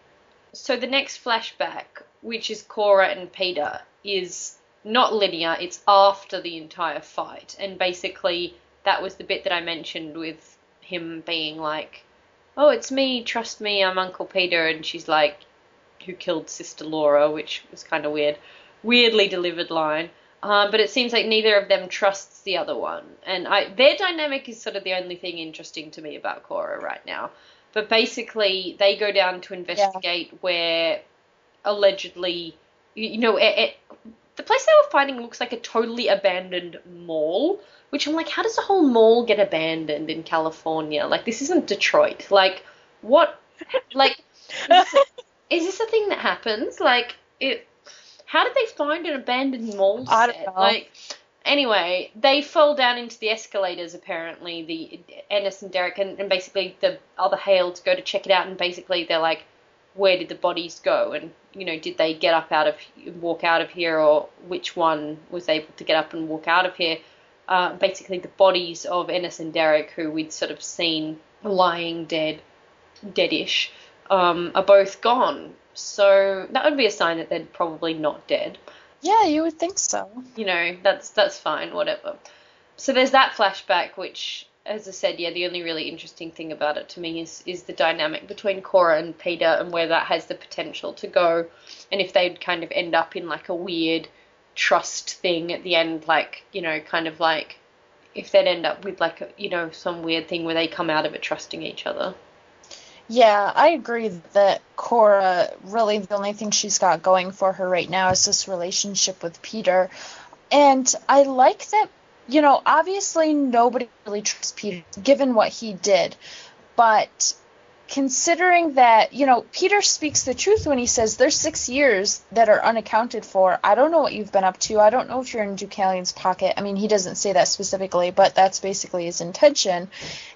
So the next flashback, which is Cora and Peter, is not linear, it's after the entire fight. And basically, that was the bit that I mentioned with him being like, oh, it's me, trust me, I'm Uncle Peter. And she's like, who killed Sister Laura, which was kind of weird. Weirdly delivered line. But it seems like neither of them trusts the other one. And their dynamic is sort of the only thing interesting to me about Cora right now. But basically, they go down to investigate where allegedly, the place they were fighting looks like a totally abandoned mall, which I'm like, how does a whole mall get abandoned in California? Like, this isn't Detroit. Like, what? Like, is this a thing that happens? Like, how did they find an abandoned mall set? I don't know. Like, anyway, they fell down into the escalators, apparently, the Ennis and Derek, and basically the other Hales go to check it out, and basically they're like, where did the bodies go? And, did they get up walk out of here, or which one was able to get up and walk out of here? Basically the bodies of Ennis and Derek, who we'd sort of seen lying deadish, are both gone. So that would be a sign that they're probably not dead. Yeah, you would think so. That's fine, whatever. So there's that flashback, which, as I said, yeah, the only really interesting thing about it to me is the dynamic between Cora and Peter and where that has the potential to go, and if they'd kind of end up in like a weird trust thing at the end, like, kind of like if they'd end up with like some weird thing where they come out of it trusting each other. Yeah, I agree that Cora, really the only thing she's got going for her right now is this relationship with Peter. And I like that, obviously nobody really trusts Peter, given what he did. But considering that, Peter speaks the truth when he says there's 6 years that are unaccounted for. I don't know what you've been up to. I don't know if you're in Deucalion's pocket. I mean, he doesn't say that specifically, but that's basically his intention.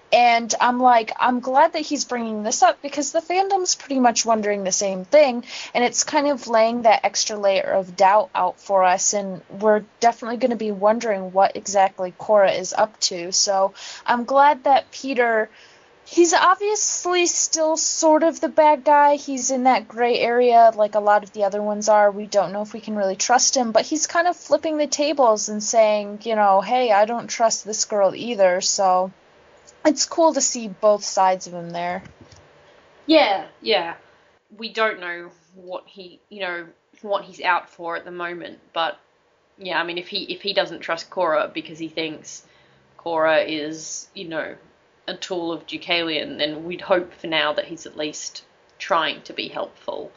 And I'm like, I'm glad that he's bringing this up because the fandom's pretty much wondering the same thing, and it's kind of laying that extra layer of doubt out for us, and we're definitely going to be wondering what exactly Korra is up to. So I'm glad that Peter, he's obviously still sort of the bad guy. He's in that gray area like a lot of the other ones are. We don't know if we can really trust him, but he's kind of flipping the tables and saying, hey, I don't trust this girl either, so it's cool to see both sides of him there. Yeah. We don't know what he's out for at the moment, but yeah, I mean, if he doesn't trust Korra because he thinks Korra is, a tool of Deucalion, then we'd hope for now that he's at least trying to be helpful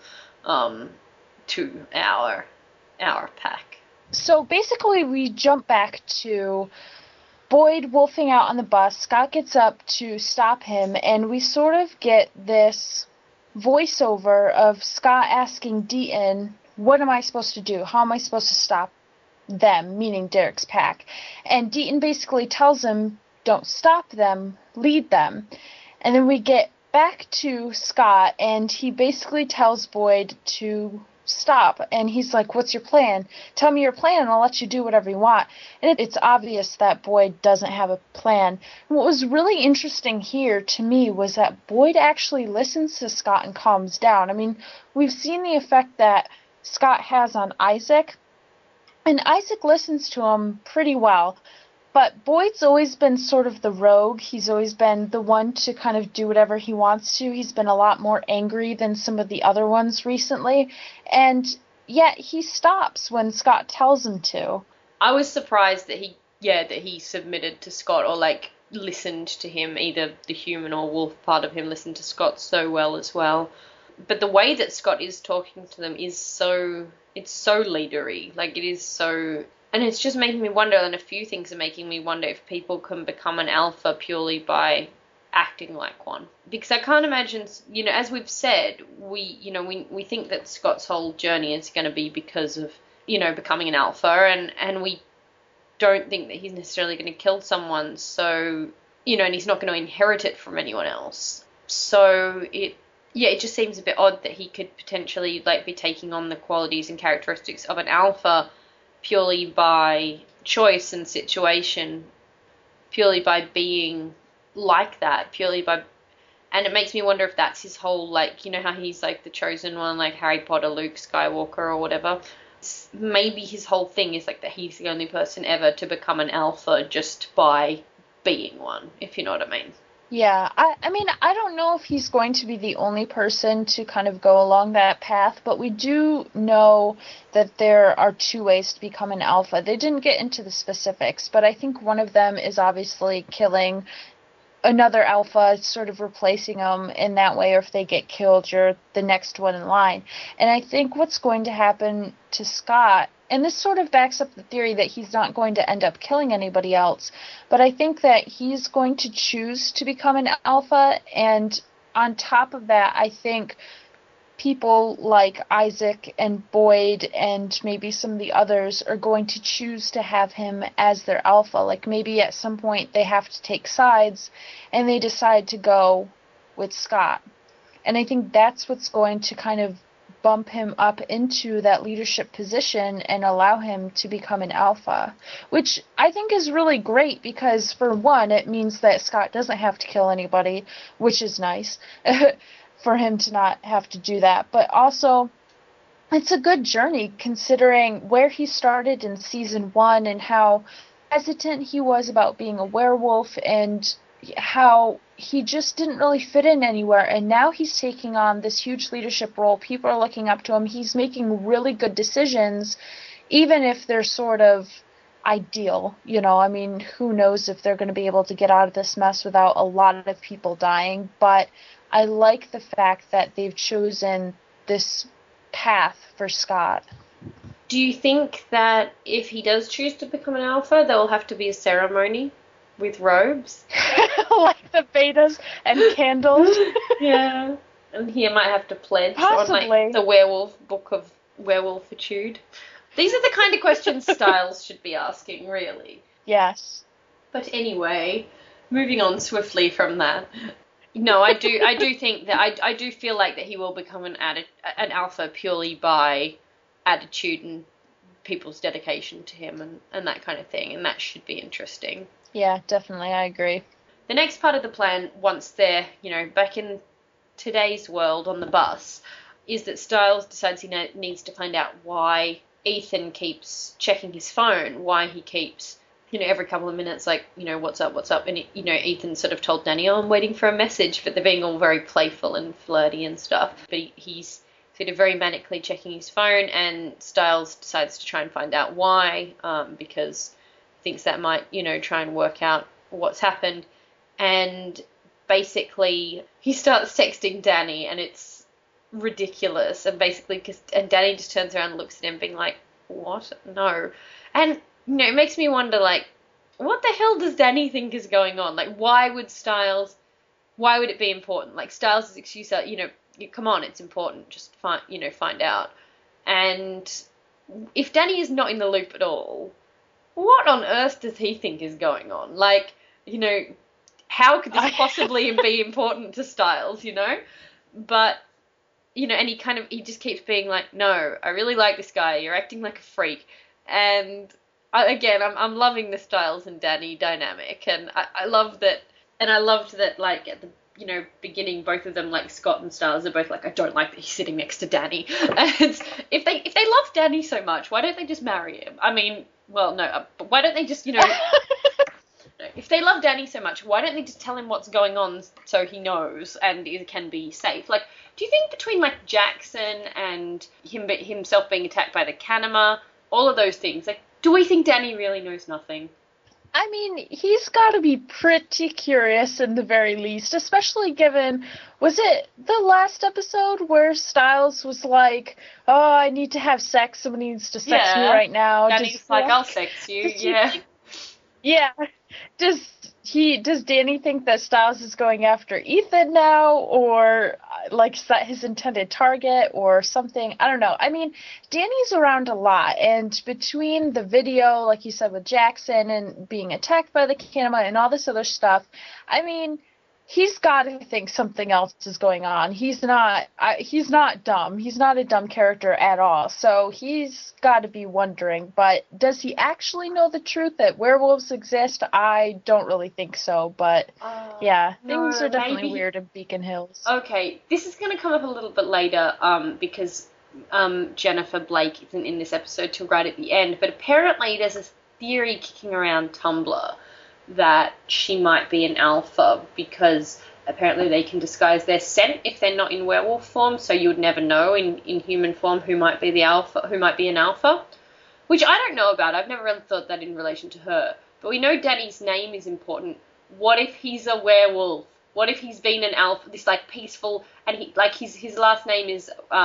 to our pack. So basically we jump back to Boyd wolfing out on the bus. Scott gets up to stop him, and we sort of get this voiceover of Scott asking Deaton, what am I supposed to do? How am I supposed to stop them, meaning Derek's pack? And Deaton basically tells him, don't stop them, lead them. And then we get back to Scott, and he basically tells Boyd to stop, and he's like, what's your plan? Tell me your plan and I'll let you do whatever you want. And it's obvious that Boyd doesn't have a plan. And what was really interesting here to me was that Boyd actually listens to Scott and calms down. I mean, we've seen the effect that Scott has on Isaac, and Isaac listens to him pretty well. But Boyd's always been sort of the rogue. He's always been the one to kind of do whatever he wants to. He's been a lot more angry than some of the other ones recently. And yet he stops when Scott tells him to. I was surprised that he submitted to Scott, or listened to him. Either the human or wolf part of him listened to Scott so well as well. But the way that Scott is talking to them is so leadery. It is so... And it's just making me wonder, and a few things are making me wonder if people can become an alpha purely by acting like one. Because I can't imagine, as we've said, we think that Scott's whole journey is going to be because of, becoming an alpha, and we don't think that he's necessarily going to kill someone, so, and he's not going to inherit it from anyone else. So it just seems a bit odd that he could potentially, be taking on the qualities and characteristics of an alpha purely by choice and situation, purely by being like that, and it makes me wonder if that's his whole, how he's the chosen one, like Harry Potter, Luke Skywalker or whatever. Maybe his whole thing is that he's the only person ever to become an alpha just by being one, if you know what I mean. Yeah, I mean, I don't know if he's going to be the only person to kind of go along that path, but we do know that there are two ways to become an alpha. They didn't get into the specifics, but I think one of them is obviously killing another alpha, sort of replacing them in that way, or if they get killed, you're the next one in line. And I think what's going to happen to Scott, and this sort of backs up the theory that he's not going to end up killing anybody else, but I think that he's going to choose to become an alpha, and on top of that, I think people like Isaac and Boyd and maybe some of the others are going to choose to have him as their alpha. Maybe at some point they have to take sides and they decide to go with Scott. And I think that's what's going to kind of bump him up into that leadership position and allow him to become an alpha, which I think is really great because, for one, it means that Scott doesn't have to kill anybody, which is nice for him to not have to do that. But also, it's a good journey considering where he started in season 1 and how hesitant he was about being a werewolf and how he just didn't really fit in anywhere, and now he's taking on this huge leadership role. People are looking up to him. He's making really good decisions, even if they're sort of ideal. I mean, who knows if they're going to be able to get out of this mess without a lot of people dying, but I like the fact that they've chosen this path for Scott. Do you think that if he does choose to become an alpha, there will have to be a ceremony with robes? Like the betas and candles? Yeah. And he might have to pledge Possibly. on the werewolf book of werewolfitude. These are the kind of questions Styles should be asking, really. Yes. But anyway, moving on swiftly from that. No, I do think that I do feel like that he will become an alpha purely by attitude and people's dedication to him and that kind of thing, and that should be interesting. Yeah, definitely, I agree. The next part of the plan, once they're, back in today's world on the bus, is that Stiles decides he needs to find out why Ethan keeps checking his phone, why he keeps, every couple of minutes, like, what's up, and, Ethan sort of told Danny, oh, I'm waiting for a message, but they're being all very playful and flirty and stuff, but he's sort of very manically checking his phone, and Stiles decides to try and find out why, because he thinks that might, try and work out what's happened. And basically he starts texting Danny, and it's ridiculous, and basically and Danny just turns around and looks at him being like, what? No. And it makes me wonder, like, what the hell does Danny think is going on? Like, why would it be important? Like, Stiles' excuse, come on, it's important, just find out. And if Danny is not in the loop at all, what on earth does he think is going on? Like, how could this possibly be important to Stiles, But, and he just keeps being like, no, I really like this guy, you're acting like a freak. And I'm loving the Stiles and Danny dynamic, and I love that, and I loved that, like, at the, beginning, both of them, like, Scott and Stiles are both like, I don't like that he's sitting next to Danny. And if they love Danny so much, why don't they just marry him? I mean, well, no, but why don't they just, if they love Danny so much, why don't they just tell him what's going on so he knows and it can be safe? Like, do you think between, like, Jackson and himself being attacked by the Kanima, all of those things, like, do we think Danny really knows nothing? I mean, he's got to be pretty curious in the very least, especially given, was it the last episode where Stiles was like, oh, I need to have sex, someone needs to sex me right now. Danny's like, I'll sex you, yeah. Yeah. Does Danny think that Stiles is going after Ethan now, or like is that his intended target or something? I don't know. I mean, Danny's around a lot, and between the video, like you said, with Jackson and being attacked by the Kanima and all this other stuff, I mean, he's got to think something else is going on. He's not dumb. He's not a dumb character at all. So he's got to be wondering, but does he actually know the truth that werewolves exist? I don't really think so, but yeah, things are definitely weird in Beacon Hills. Okay, this is going to come up a little bit later, because Jennifer Blake isn't in this episode till right at the end, but apparently there's a theory kicking around Tumblr that she might be an alpha, because apparently they can disguise their scent if they're not in werewolf form, so you would never know in human form who might be an alpha, which I don't know about. I've never really thought that in relation to her. But we know Danny's name is important. What if he's a werewolf? What if he's been an alpha, this, like, peaceful, and he, like, his last name is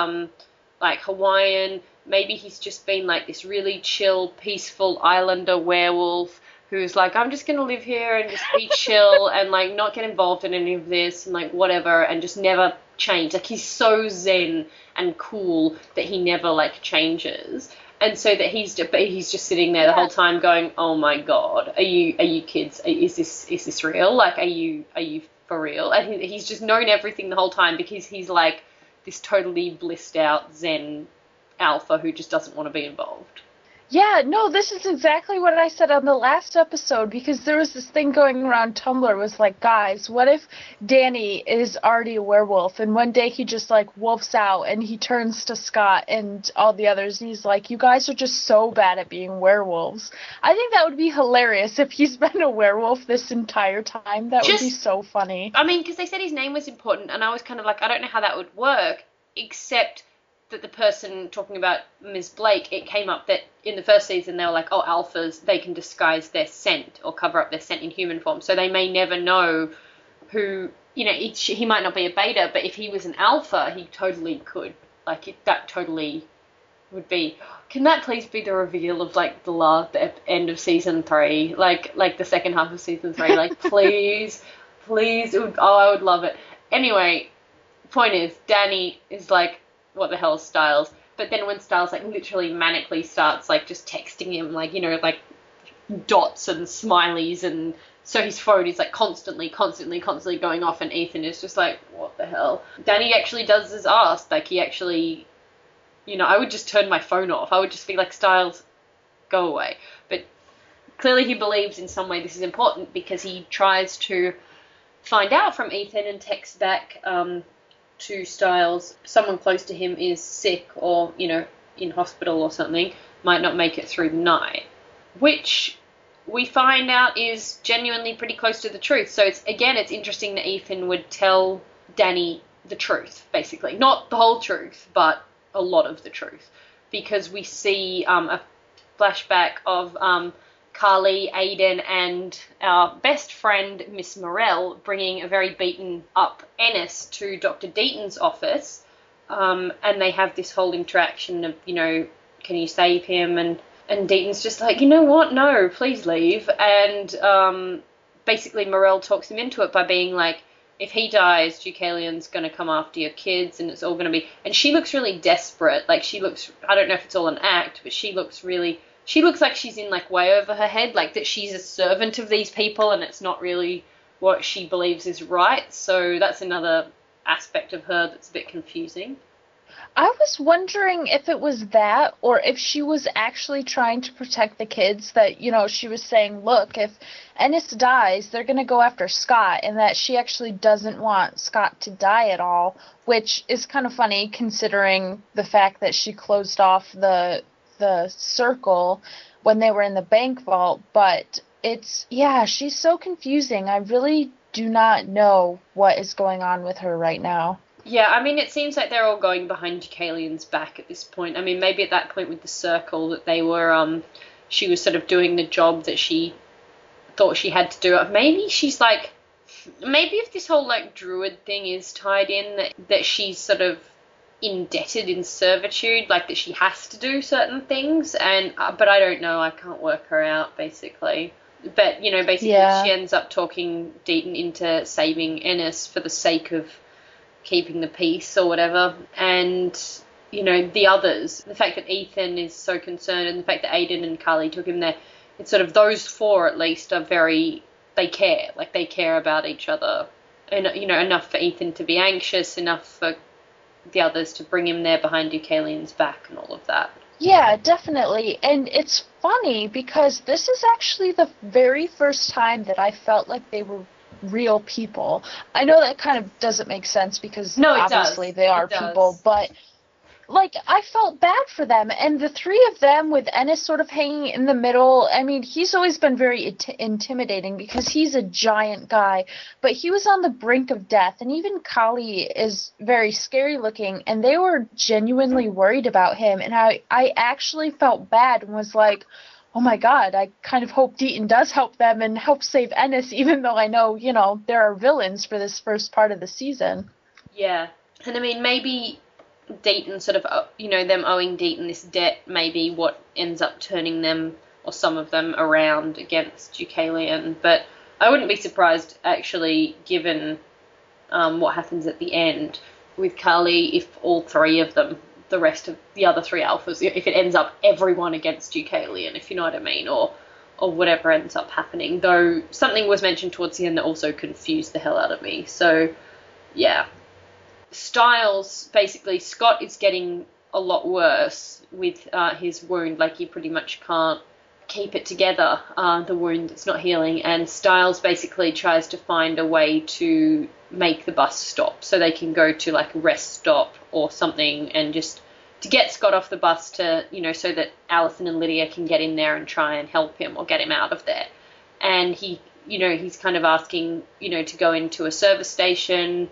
like Hawaiian. Maybe he's just been like this really chill, peaceful islander werewolf who's like, I'm just going to live here and just be chill and, like, not get involved in any of this and, like, whatever, and just never change. Like, he's so zen and cool that he never, like, changes. And so that he's just sitting there the whole time going, oh my God, are you kids? Is this real? Like, are you for real? And he's just known everything the whole time because he's, like, this totally blissed out zen alpha who just doesn't want to be involved. Yeah, no, this is exactly what I said on the last episode, because there was this thing going around Tumblr, was like, guys, what if Danny is already a werewolf, and one day he just, like, wolfs out, and he turns to Scott and all the others, and he's like, you guys are just so bad at being werewolves. I think that would be hilarious if he's been a werewolf this entire time. That would be so funny. I mean, because they said his name was important, and I was kind of like, I don't know how that would work, except that the person talking about Ms. Blake, it came up that in the first season they were like, oh, alphas, they can disguise their scent or cover up their scent in human form, so they may never know who, he might not be a beta, but if he was an alpha, he totally could. Like, that totally would be, can that please be the reveal of, like, the end of season 3, like the second half of season 3, like, please, I would love it. Anyway, point is, Danny is like, what the hell is Stiles? But then when Stiles, like, literally manically starts, like, just texting him, like, like, dots and smileys and So his phone is like constantly going off, and Ethan is just like, what the hell? Danny actually does as asked. Like, he actually, I would just turn my phone off. I would just be like, Stiles, go away. But clearly he believes in some way this is important, because he tries to find out from Ethan and texts back to Stiles, someone close to him is sick or, in hospital or something, might not make it through the night. Which we find out is genuinely pretty close to the truth. So it's interesting that Ethan would tell Danny the truth, basically. Not the whole truth, but a lot of the truth. Because we see a flashback of Carly, Aiden, and our best friend, Miss Morell, bringing a very beaten up Ennis to Dr. Deaton's office. And they have this whole interaction of, can you save him? And Deaton's just like, you know what? No, please leave. And basically Morell talks him into it by being like, if he dies, Deucalion's going to come after your kids, and it's all going to be... And she looks really desperate. Like, I don't know if it's all an act, but she looks like she's in, like, way over her head, like that she's a servant of these people and it's not really what she believes is right. So that's another aspect of her that's a bit confusing. I was wondering if it was that, or if she was actually trying to protect the kids, that, she was saying, look, if Ennis dies, they're going to go after Scott, and that she actually doesn't want Scott to die at all, which is kind of funny considering the fact that she closed off the circle when they were in the bank vault. But she's so confusing. I really do not know what is going on with her right now. Yeah, I mean, it seems like they're all going behind Deucalion's back at this point. I mean, maybe at that point with the circle that they were, she was sort of doing the job that she thought she had to do. Maybe she's like, maybe if this whole, like, druid thing is tied in, that she's sort of indebted in servitude, like that she has to do certain things, and but I don't know, I can't work her out, basically. But, basically She ends up talking Deaton into saving Ennis for the sake of keeping the peace or whatever. And, the others, the fact that Ethan is so concerned, and the fact that Aiden and Carly took him there, it's sort of those four at least are they care about each other. And, enough for Ethan to be anxious, enough for the others to bring him there behind Deucalion's back and all of that. Yeah, definitely. And it's funny because this is actually the very first time that I felt like they were real people. I know that kind of doesn't make sense because obviously they are people, but like, I felt bad for them, and the three of them with Ennis sort of hanging in the middle. I mean, he's always been very intimidating because he's a giant guy, but he was on the brink of death, and even Kali is very scary looking, and they were genuinely worried about him, and I actually felt bad and was like, oh my god, I kind of hope Deaton does help them and help save Ennis, even though I know, there are villains for this first part of the season. Yeah, and I mean, maybe Deaton sort of, them owing Deaton this debt may be what ends up turning them, or some of them, around against Deucalion. But I wouldn't be surprised, actually, given what happens at the end with Carly, if all three of them, the rest of the other three alphas, if it ends up everyone against Deucalion, if you know what I mean, or whatever ends up happening. Though something was mentioned towards the end that also confused the hell out of me. So, yeah. Stiles, basically, Scott is getting a lot worse with his wound. Like, he pretty much can't keep it together, the wound that's not healing. And Stiles basically tries to find a way to make the bus stop so they can go to, like, a rest stop or something, and just to get Scott off the bus to, so that Allison and Lydia can get in there and try and help him or get him out of there. And he, he's kind of asking, to go into a service station,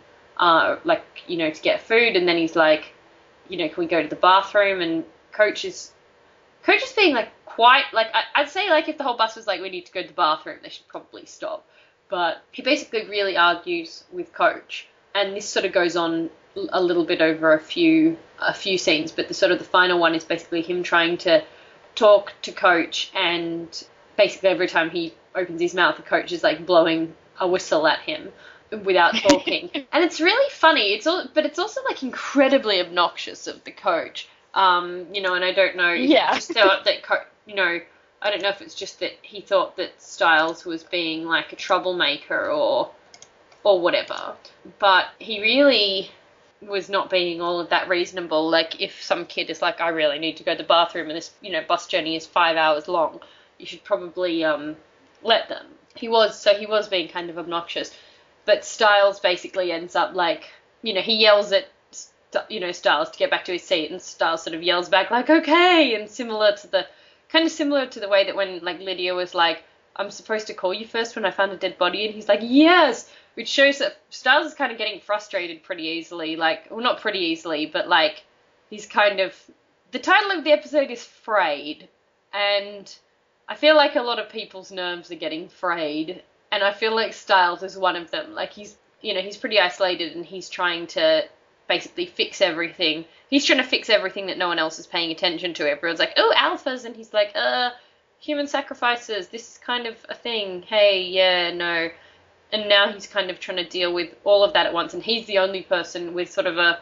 to get food, and then he's like, can we go to the bathroom? And Coach is being, like, quite, like, I'd say, like, if the whole bus was like, we need to go to the bathroom, they should probably stop. But he basically really argues with Coach, and this sort of goes on a little bit over a few scenes, but the final one is basically him trying to talk to Coach, and basically every time he opens his mouth, the Coach is, like, blowing a whistle at him without talking. And it's really funny. But it's also, like, incredibly obnoxious of the Coach. And I don't know. Yeah. Just thought that, I don't know if it's just that he thought that Styles was being like a troublemaker or whatever, but he really was not being all of that reasonable. Like, if some kid is like, I really need to go to the bathroom and this, bus journey is 5 hours long, you should probably let them. He was being kind of obnoxious, but Styles basically ends up like, he yells at Styles to get back to his seat, and Styles sort of yells back like, okay, and similar to the way that when like Lydia was like, I'm supposed to call you first when I found a dead body, and he's like, yes, which shows that Styles is kind of getting frustrated pretty easily, like, well, not pretty easily, but like, he's kind of, the title of the episode is Frayed, and I feel like a lot of people's nerves are getting frayed, and I feel like Styles is one of them. Like, he's pretty isolated, and he's trying to basically fix everything. He's trying to fix everything that no one else is paying attention to. Everyone's like, oh, alphas, and he's like, human sacrifices, this is kind of a thing. Hey, yeah, no. And now he's kind of trying to deal with all of that at once, and he's the only person with sort of a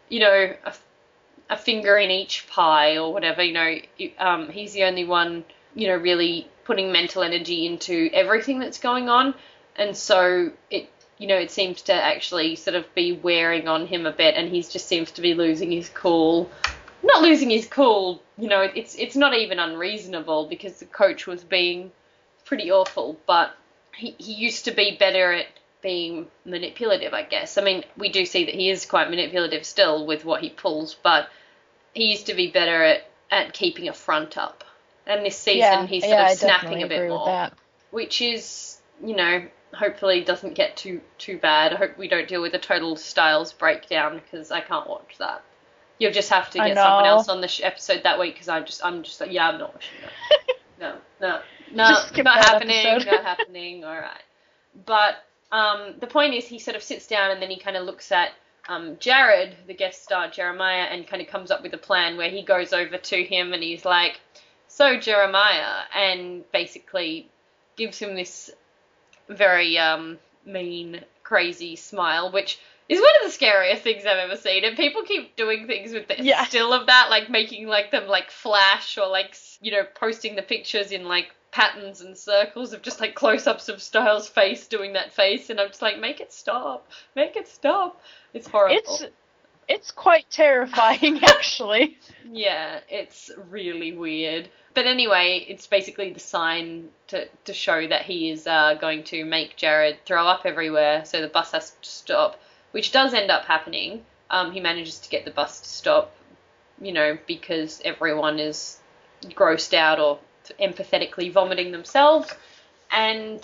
finger in each pie or whatever, he's the only one, really putting mental energy into everything that's going on. And so it seems to actually sort of be wearing on him a bit, and he just seems to be losing his cool. Not losing his cool, it's not even unreasonable because the coach was being pretty awful, but he used to be better at being manipulative, I guess. I mean, we do see that he is quite manipulative still with what he pulls, but he used to be better at keeping a front up. And this season he's sort of snapping a bit more, which is, hopefully doesn't get too bad. I hope we don't deal with a total Styles breakdown, because I can't watch that. You'll just have to get someone else on the episode that week, because I'm just like, yeah, I'm not watching that. No, not happening. All right. But the point is, he sort of sits down and then he kind of looks at Jared, the guest star Jeremiah, and kind of comes up with a plan where he goes over to him and he's like, so Jeremiah, and basically gives him this very mean, crazy smile, which is one of the scariest things I've ever seen. And people keep doing things with the still of that, like making like them like flash, or like, posting the pictures in like patterns and circles of just like close-ups of Styles' face doing that face, and I'm just like, make it stop. It's horrible. It's quite terrifying, actually. Yeah, it's really weird. But anyway, it's basically the sign to show that he is going to make Jared throw up everywhere, so the bus has to stop, which does end up happening. He manages to get the bus to stop, because everyone is grossed out or empathetically vomiting themselves, and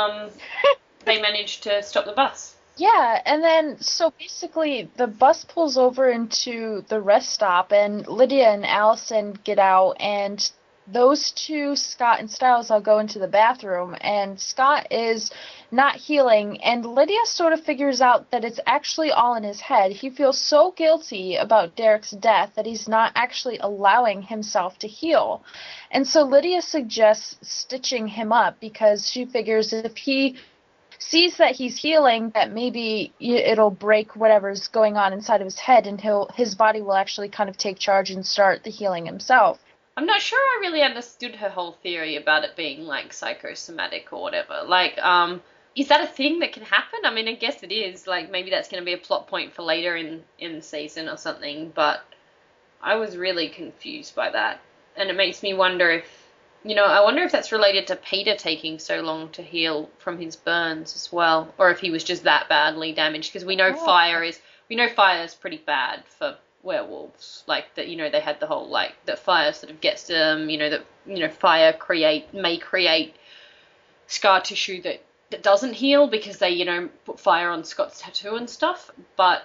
they manage to stop the bus. Yeah, and then, so basically, the bus pulls over into the rest stop, and Lydia and Allison get out, and those two, Scott and Styles, all go into the bathroom, and Scott is not healing, and Lydia sort of figures out that it's actually all in his head. He feels so guilty about Derek's death that he's not actually allowing himself to heal. And so Lydia suggests stitching him up, because she figures if he sees that he's healing, that maybe it'll break whatever's going on inside of his head, and his body will actually kind of take charge and start the healing himself. I'm not sure I really understood her whole theory about it being, like, psychosomatic or whatever. Like, is that a thing that can happen? I mean, I guess it is. Like, maybe that's going to be a plot point for later in the season or something, but I was really confused by that. And it makes me wonder if, I wonder if that's related to Peter taking so long to heal from his burns as well, or if he was just that badly damaged, because we know fire is pretty bad for werewolves, like that, they had the whole, like, that fire sort of gets them, that fire may create scar tissue that doesn't heal because they, put fire on Scott's tattoo and stuff, but,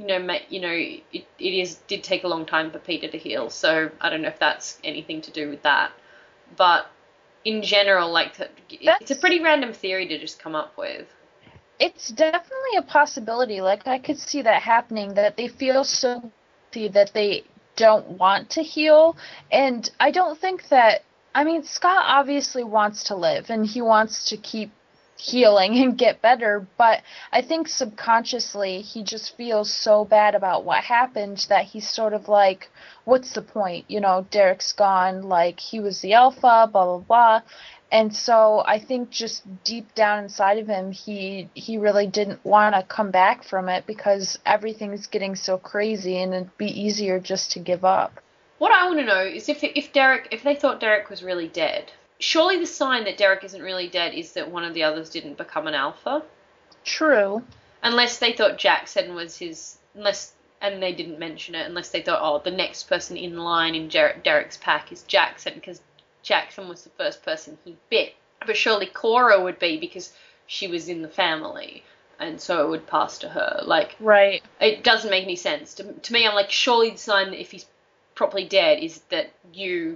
it did take a long time for Peter to heal, so I don't know if that's anything to do with that, but in general, like, it's a pretty random theory to just come up with. It's definitely a possibility, like, I could see that happening, that they feel so that they don't want to heal, and I don't think that, I mean, Scott obviously wants to live, and he wants to keep healing and get better, but I think subconsciously he just feels so bad about what happened that he's sort of like, what's the point? You know, Derek's gone, like he was the alpha, blah blah blah. And so I think just deep down inside of him, he really didn't want to come back from it because everything's getting so crazy and it'd be easier just to give up. What I want to know is if they thought Derek was really dead, surely the sign that Derek isn't really dead is that one of the others didn't become an alpha. True. Unless they thought Jackson was and they didn't mention it, unless they thought, oh, the next person in line in Derek's pack is Jackson, because Jackson was the first person he bit. But surely Cora would be, because she was in the family, and so it would pass to her. Like, right. It doesn't make any sense. To me, I'm like, surely the sign that if he's properly dead is that you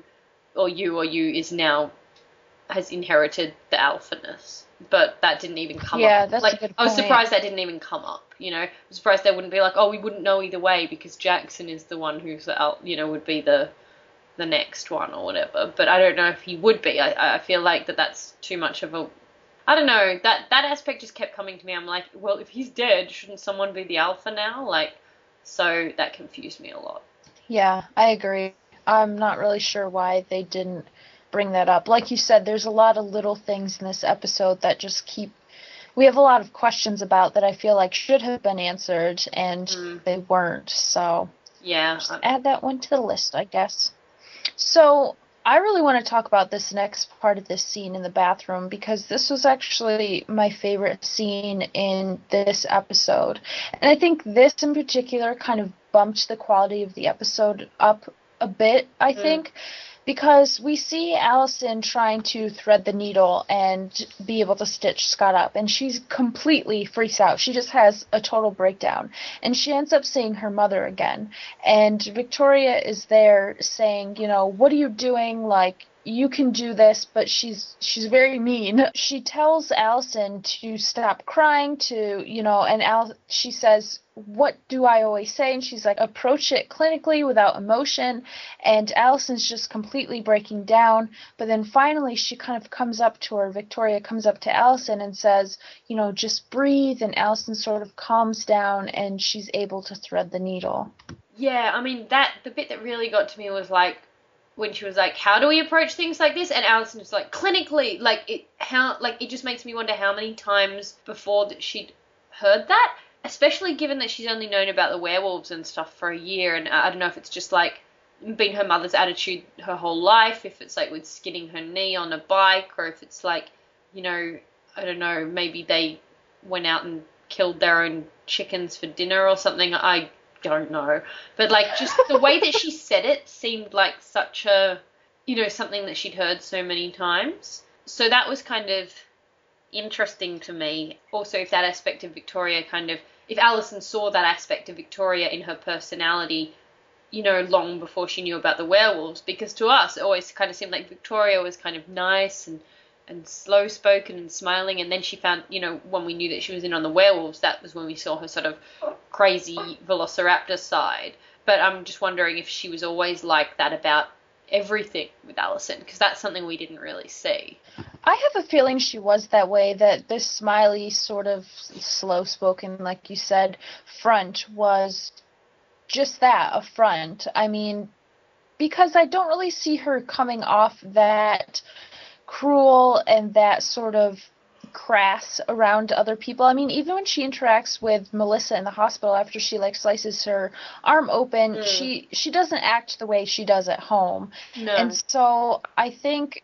is now has inherited the alphaness. But that didn't even come up. Yeah, that's like, a good point. I was surprised that didn't even come up, you know. I was surprised they wouldn't be like, oh, we wouldn't know either way because Jackson is the one who's, would be the next one or whatever. But I don't know if he would be. I feel like that's too much of a... I don't know. That aspect just kept coming to me. I'm like, well, if he's dead, shouldn't someone be the alpha now? Like, so that confused me a lot. Yeah, I agree. I'm not really sure why they didn't bring that up. Like you said, there's a lot of little things in this episode that just we have a lot of questions about that I feel like should have been answered, and they weren't. So yeah, just add that one to the list, I guess. So I really want to talk about this next part of this scene in the bathroom, because this was actually my favorite scene in this episode. And I think this in particular kind of bumped the quality of the episode up a bit, I think. Because we see Allison trying to thread the needle and be able to stitch Scott up, and she's completely freaks out. She just has a total breakdown, and she ends up seeing her mother again. And Victoria is there saying, you know, what are you doing? Like, you can do this, but she's very mean. She tells Allison to stop crying, she says, what do I always say? And she's like, approach it clinically without emotion. And Allison's just completely breaking down. But then finally she kind of comes up to her, Victoria comes up to Allison and says, you know, just breathe. And Allison sort of calms down and she's able to thread the needle. Yeah, I mean, the bit that really got to me was like, when she was like, how do we approach things like this? And Allison was like, clinically. It just makes me wonder how many times before that she'd heard that, especially given that she's only known about the werewolves and stuff for a year. And I don't know if it's just like been her mother's attitude her whole life, if it's like with skinning her knee on a bike, or if it's like, you know, I don't know, maybe they went out and killed their own chickens for dinner or something. I don't know, but like just the way that she said it seemed like such a, you know, something that she'd heard so many times. So that was kind of interesting to me. Also, if that aspect of Victoria if Allison saw that aspect of Victoria in her personality, you know, long before she knew about the werewolves, because to us it always kind of seemed like Victoria was kind of nice and slow spoken and smiling, and then she found, you know, when we knew that she was in on the werewolves, that was when we saw her sort of crazy velociraptor side. But I'm just wondering if she was always like that about everything with Allison, because that's something we didn't really see. I have a feeling she was that way, that this smiley, sort of slow spoken, like you said, front was just that, a front. I mean, because I don't really see her coming off that cruel and that sort of crass around other people. I mean, even when she interacts with Melissa in the hospital after she like slices her arm open, she doesn't act the way she does at home. No. And so I think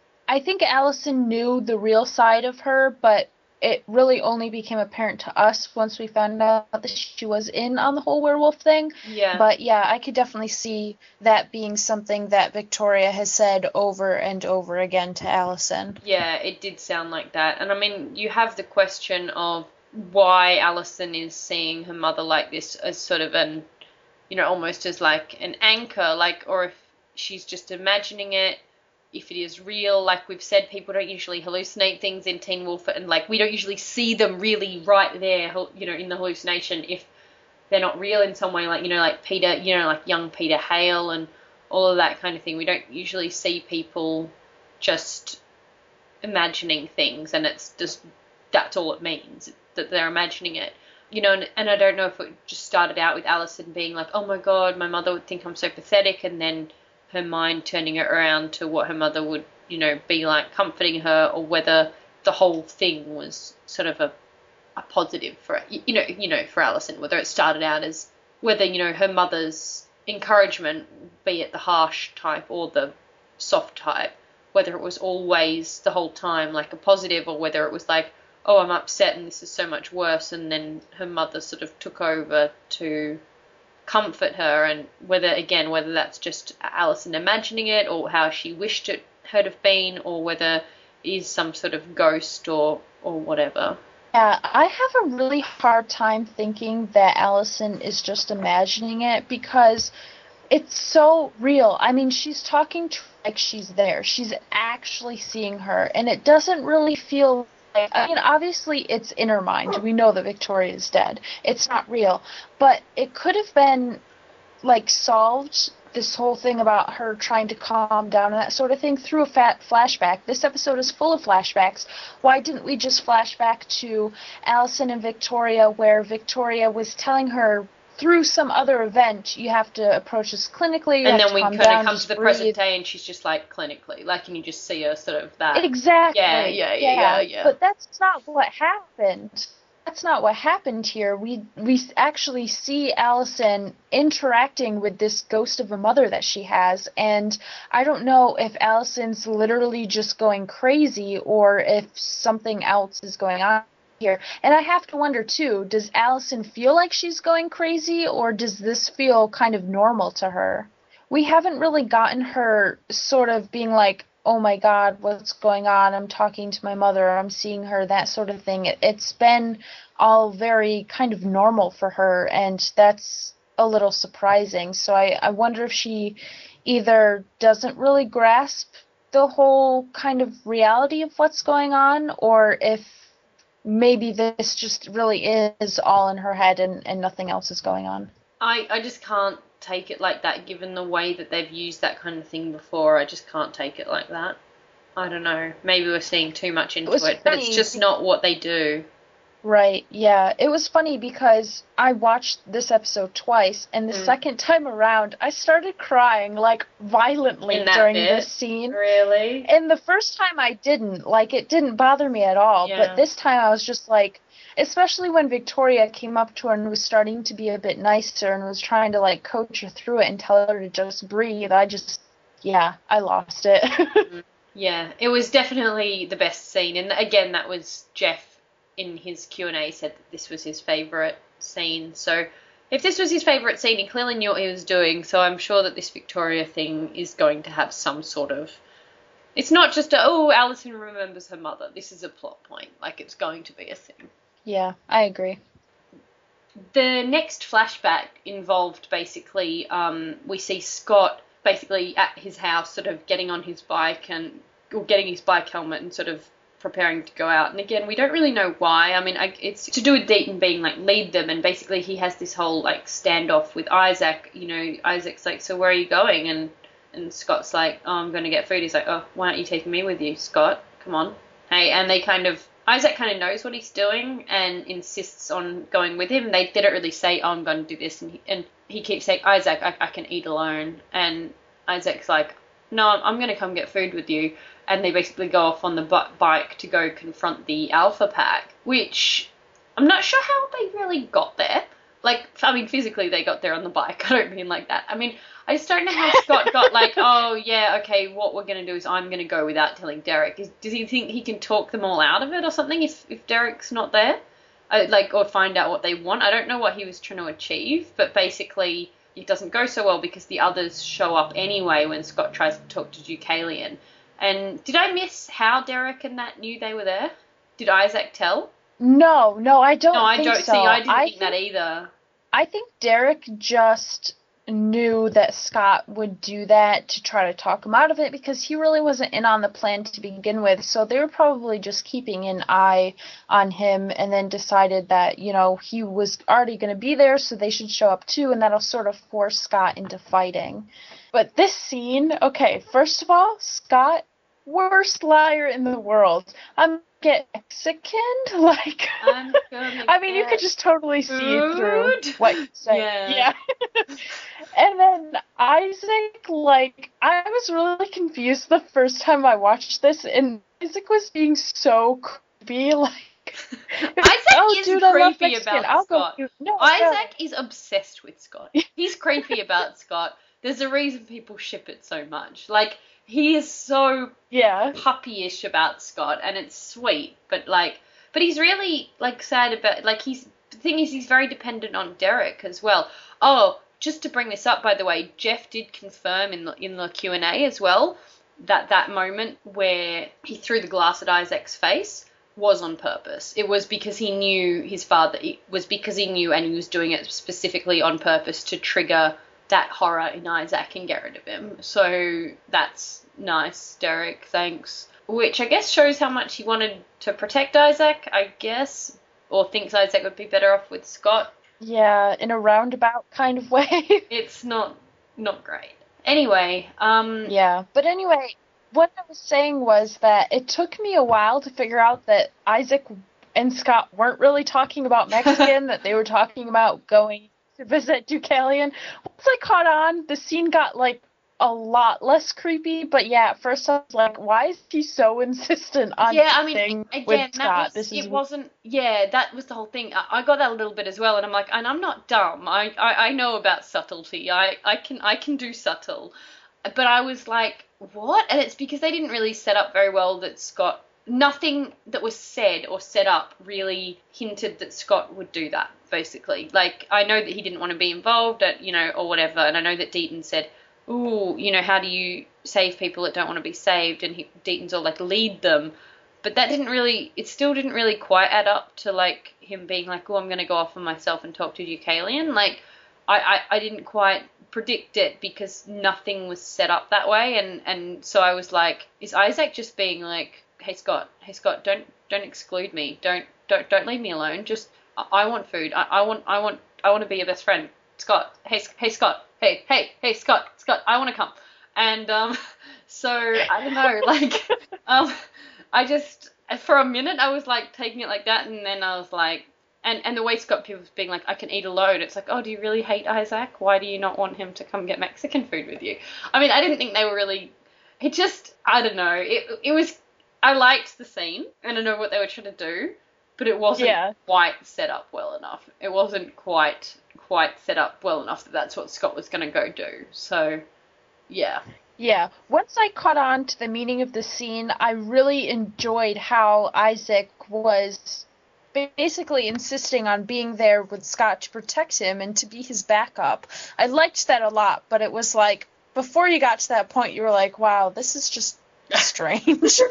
Allison knew the real side of her, but it really only became apparent to us once we found out that she was in on the whole werewolf thing. Yeah. But yeah, I could definitely see that being something that Victoria has said over and over again to Allison. Yeah, it did sound like that. And I mean, you have the question of why Allison is seeing her mother like this as sort of an, you know, almost as like an anchor, like, or if she's just imagining it. If it is real, like we've said, people don't usually hallucinate things in Teen Wolf, and like we don't usually see them really right there, you know, in the hallucination if they're not real in some way, like, you know, like Peter, you know, like young Peter Hale and all of that kind of thing. We don't usually see people just imagining things, and it's just that's all it means, that they're imagining it. You know, and I don't know if it just started out with Allison being like, oh my God, my mother would think I'm so pathetic, and then her mind turning it around to what her mother would, you know, be like comforting her, or whether the whole thing was sort of a positive for, you know, for Allison, whether it started out as, whether, you know, her mother's encouragement, be it the harsh type or the soft type, whether it was always the whole time like a positive, or whether it was like, oh, I'm upset and this is so much worse, and then her mother sort of took over to comfort her, and whether that's just Allison imagining it, or how she wished it had have been, or whether it is some sort of ghost or whatever. Yeah, I have a really hard time thinking that Allison is just imagining it, because it's so real. I mean, she's talking to her like she's there. She's actually seeing her, and it doesn't really feel like, I mean, obviously it's in her mind. We know that Victoria is dead. It's not real. But it could have been, like, solved, this whole thing about her trying to calm down and that sort of thing, through a flashback. This episode is full of flashbacks. Why didn't we just flash back to Allison and Victoria, where Victoria was telling her through some other event, you have to approach this clinically, and then we kind of come to the present day, and she's just like, clinically, like, and you just see her sort of that. Exactly. Yeah. But that's not what happened. That's not what happened here. We actually see Allison interacting with this ghost of a mother that she has, and I don't know if Allison's literally just going crazy, or if something else is going on here. And I have to wonder too, does Allison feel like she's going crazy, or does this feel kind of normal to her? We haven't really gotten her sort of being like, oh my God, what's going on? I'm talking to my mother, I'm seeing her, that sort of thing. It's been all very kind of normal for her, and that's a little surprising. So I wonder if she either doesn't really grasp the whole kind of reality of what's going on, or if maybe this just really is all in her head and nothing else is going on. I just can't take it like that, given the way that they've used that kind of thing before. I just can't take it like that. I don't know. Maybe we're seeing too much into it, but it's just not what they do. Right, yeah. It was funny because I watched this episode twice, and the second time around, I started crying, like, violently during this scene. Really? And the first time I didn't. Like, it didn't bother me at all. Yeah. But this time I was just like, especially when Victoria came up to her and was starting to be a bit nicer and was trying to, like, coach her through it and tell her to just breathe, I lost it. Yeah, it was definitely the best scene. And again, that was Jeff in his Q&A said that this was his favourite scene. So if this was his favourite scene, he clearly knew what he was doing. So I'm sure that this Victoria thing is going to have some sort of... It's not just Allison remembers her mother. This is a plot point. Like, it's going to be a thing. Yeah, I agree. The next flashback involved basically, we see Scott basically at his house sort of getting on his bike or getting his bike helmet and sort of preparing to go out. And again, we don't really know why. I mean, it's to do with Deaton being like, lead them, and basically he has this whole like standoff with Isaac. You know, Isaac's like, so where are you going? And Scott's like, oh, I'm going to get food. He's like, oh, why aren't you taking me with you, Scott? Come on. Hey, and Isaac kind of knows what he's doing and insists on going with him. They don't really say, oh, I'm going to do this. And he keeps saying, Isaac, I can eat alone. And Isaac's like, no, I'm going to come get food with you. And they basically go off on the bike to go confront the Alpha Pack, which I'm not sure how they really got there. Like, I mean, physically they got there on the bike. I don't mean like that. I mean, I just don't know how Scott got like, oh, yeah, okay, what we're going to do is I'm going to go without telling Derek. Does he think he can talk them all out of it or something if Derek's not there? Or find out what they want? I don't know what he was trying to achieve, but basically it doesn't go so well because the others show up anyway when Scott tries to talk to Deucalion. And did I miss how Derek and that knew they were there? Did Isaac tell? No, I don't think so. See, I didn't think that either. I think Derek just knew that Scott would do that to try to talk him out of it because he really wasn't in on the plan to begin with. So they were probably just keeping an eye on him and then decided that, you know, he was already going to be there, so they should show up too, and that'll sort of force Scott into fighting. But this scene, okay, first of all, Scott, worst liar in the world. I'm get Mexican? Like, I'm gonna I mean, you get could just totally see through food. what you say. Yeah. And then Isaac, like, I was really confused the first time I watched this, and Isaac was being so creepy, like, Isaac oh, is dude, I love creepy Mexican. about I'll go. Scott. No, Isaac is obsessed with Scott. He's creepy about Scott. There's a reason people ship it so much. Like, he is so yeah, puppyish about Scott, and it's sweet, but he's really, like, sad about, like, the thing is, he's very dependent on Derek as well. Oh, just to bring this up, by the way, Jeff did confirm in the Q&A as well that moment where he threw the glass at Isaac's face was on purpose. It was because he knew his father. It was because he knew, and he was doing it specifically on purpose to trigger that horror in Isaac and get rid of him. So that's nice, Derek. Thanks. Which I guess shows how much he wanted to protect Isaac, I guess, or thinks Isaac would be better off with Scott. Yeah, in a roundabout kind of way. It's not great. Anyway, Yeah, but anyway, what I was saying was that it took me a while to figure out that Isaac and Scott weren't really talking about Mexican, that they were talking about going to visit Deucalion. Once I caught on, the scene got, like, a lot less creepy, but yeah, at first I was like, why is he so insistent on again, with Scott? That was the whole thing. I got that a little bit as well, and I'm like, and I'm not dumb. I know about subtlety. I can do subtle. But I was like, what? And it's because they didn't really set up very well that Scott, nothing that was said or set up really hinted that Scott would do that, basically. Like, I know that he didn't want to be involved, or whatever, and I know that Deaton said, ooh, how do you save people that don't want to be saved? And Deaton's all like, lead them. But it still didn't really quite add up to, like, him being like, oh, I'm going to go off on myself and talk to Deucalion. Like, I didn't quite predict it because nothing was set up that way. And so I was like, is Isaac just being like, hey, Scott, don't exclude me. Don't leave me alone. Just, I want food. I want to be your best friend. Scott, hey, Scott. Hey, Scott, I want to come. And, so, I don't know, like, I just, for a minute, I was, like, taking it like that, and then I was like, and the way Scott was being like, I can eat alone, it's like, oh, do you really hate Isaac? Why do you not want him to come get Mexican food with you? I mean, I didn't think they were really, it just, I don't know, it was, I liked the scene, and I know what they were trying to do, but it wasn't quite set up well enough. It wasn't quite set up well enough that that's what Scott was going to go do. So, yeah. Yeah. Once I caught on to the meaning of the scene, I really enjoyed how Isaac was basically insisting on being there with Scott to protect him and to be his backup. I liked that a lot, but it was like, before you got to that point, you were like, wow, this is just strange.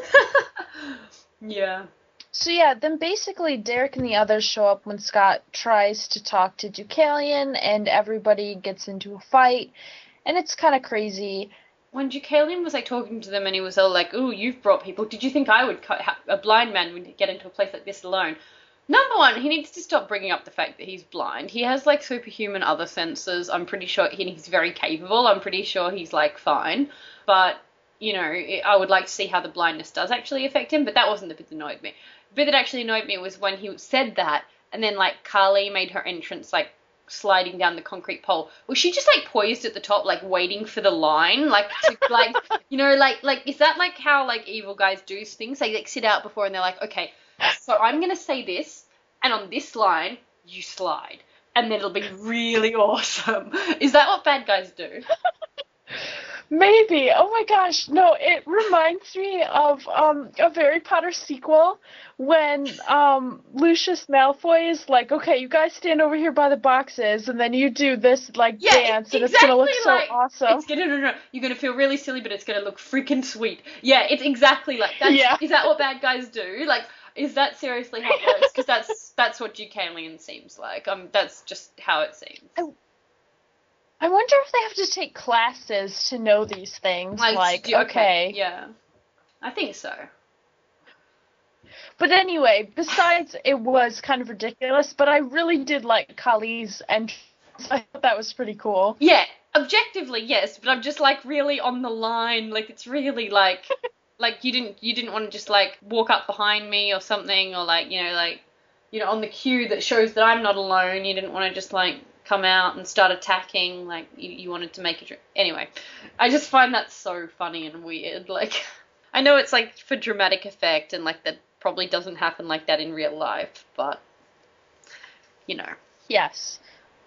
Yeah. So yeah, then basically Derek and the others show up when Scott tries to talk to Deucalion, and everybody gets into a fight, and it's kind of crazy. When Deucalion was, like, talking to them and he was all like, ooh, you've brought people, did you think I would, a blind man would get into a place like this alone? Number one, he needs to stop bringing up the fact that he's blind. He has, like, superhuman other senses. I'm pretty sure he's very capable. I'm pretty sure he's, like, fine. But, I would like to see how the blindness does actually affect him, but that wasn't the bit that annoyed me. The bit that actually annoyed me was when he said that, and then, like, Carly made her entrance, like, sliding down the concrete pole. Was she just, like, poised at the top, like, waiting for the line? Like, to, like, is that, like, how, like, evil guys do things? They, like, sit out before and they're like, okay, so I'm going to say this, and on this line, you slide. And then it'll be really awesome. Is that what bad guys do? Maybe. Oh my gosh. No, it reminds me of a Harry Potter sequel when Lucius Malfoy is like, okay, you guys stand over here by the boxes, and then you do this, like, dance, and it's going to look so awesome. No. You're going to feel really silly, but it's going to look freaking sweet. Yeah, it's exactly like that. Is that what bad guys do? Like, is that seriously how it works? Because that's what Deucalion seems like. That's just how it seems. I wonder if they have to take classes to know these things. Okay. Yeah. I think so. But anyway, besides it was kind of ridiculous, but I really did like Kali's entrance. I thought that was pretty cool. Yeah, objectively, yes, but I'm just, like, really on the line. Like, it's really, like, Like, you didn't want to just, like, walk up behind me or something, or, like, on the cue that shows that I'm not alone, you didn't want to just, like, come out and start attacking, like, you wanted to make it... Anyway, I just find that so funny and weird. Like, I know it's, like, for dramatic effect, and, like, that probably doesn't happen like that in real life, but, Yes.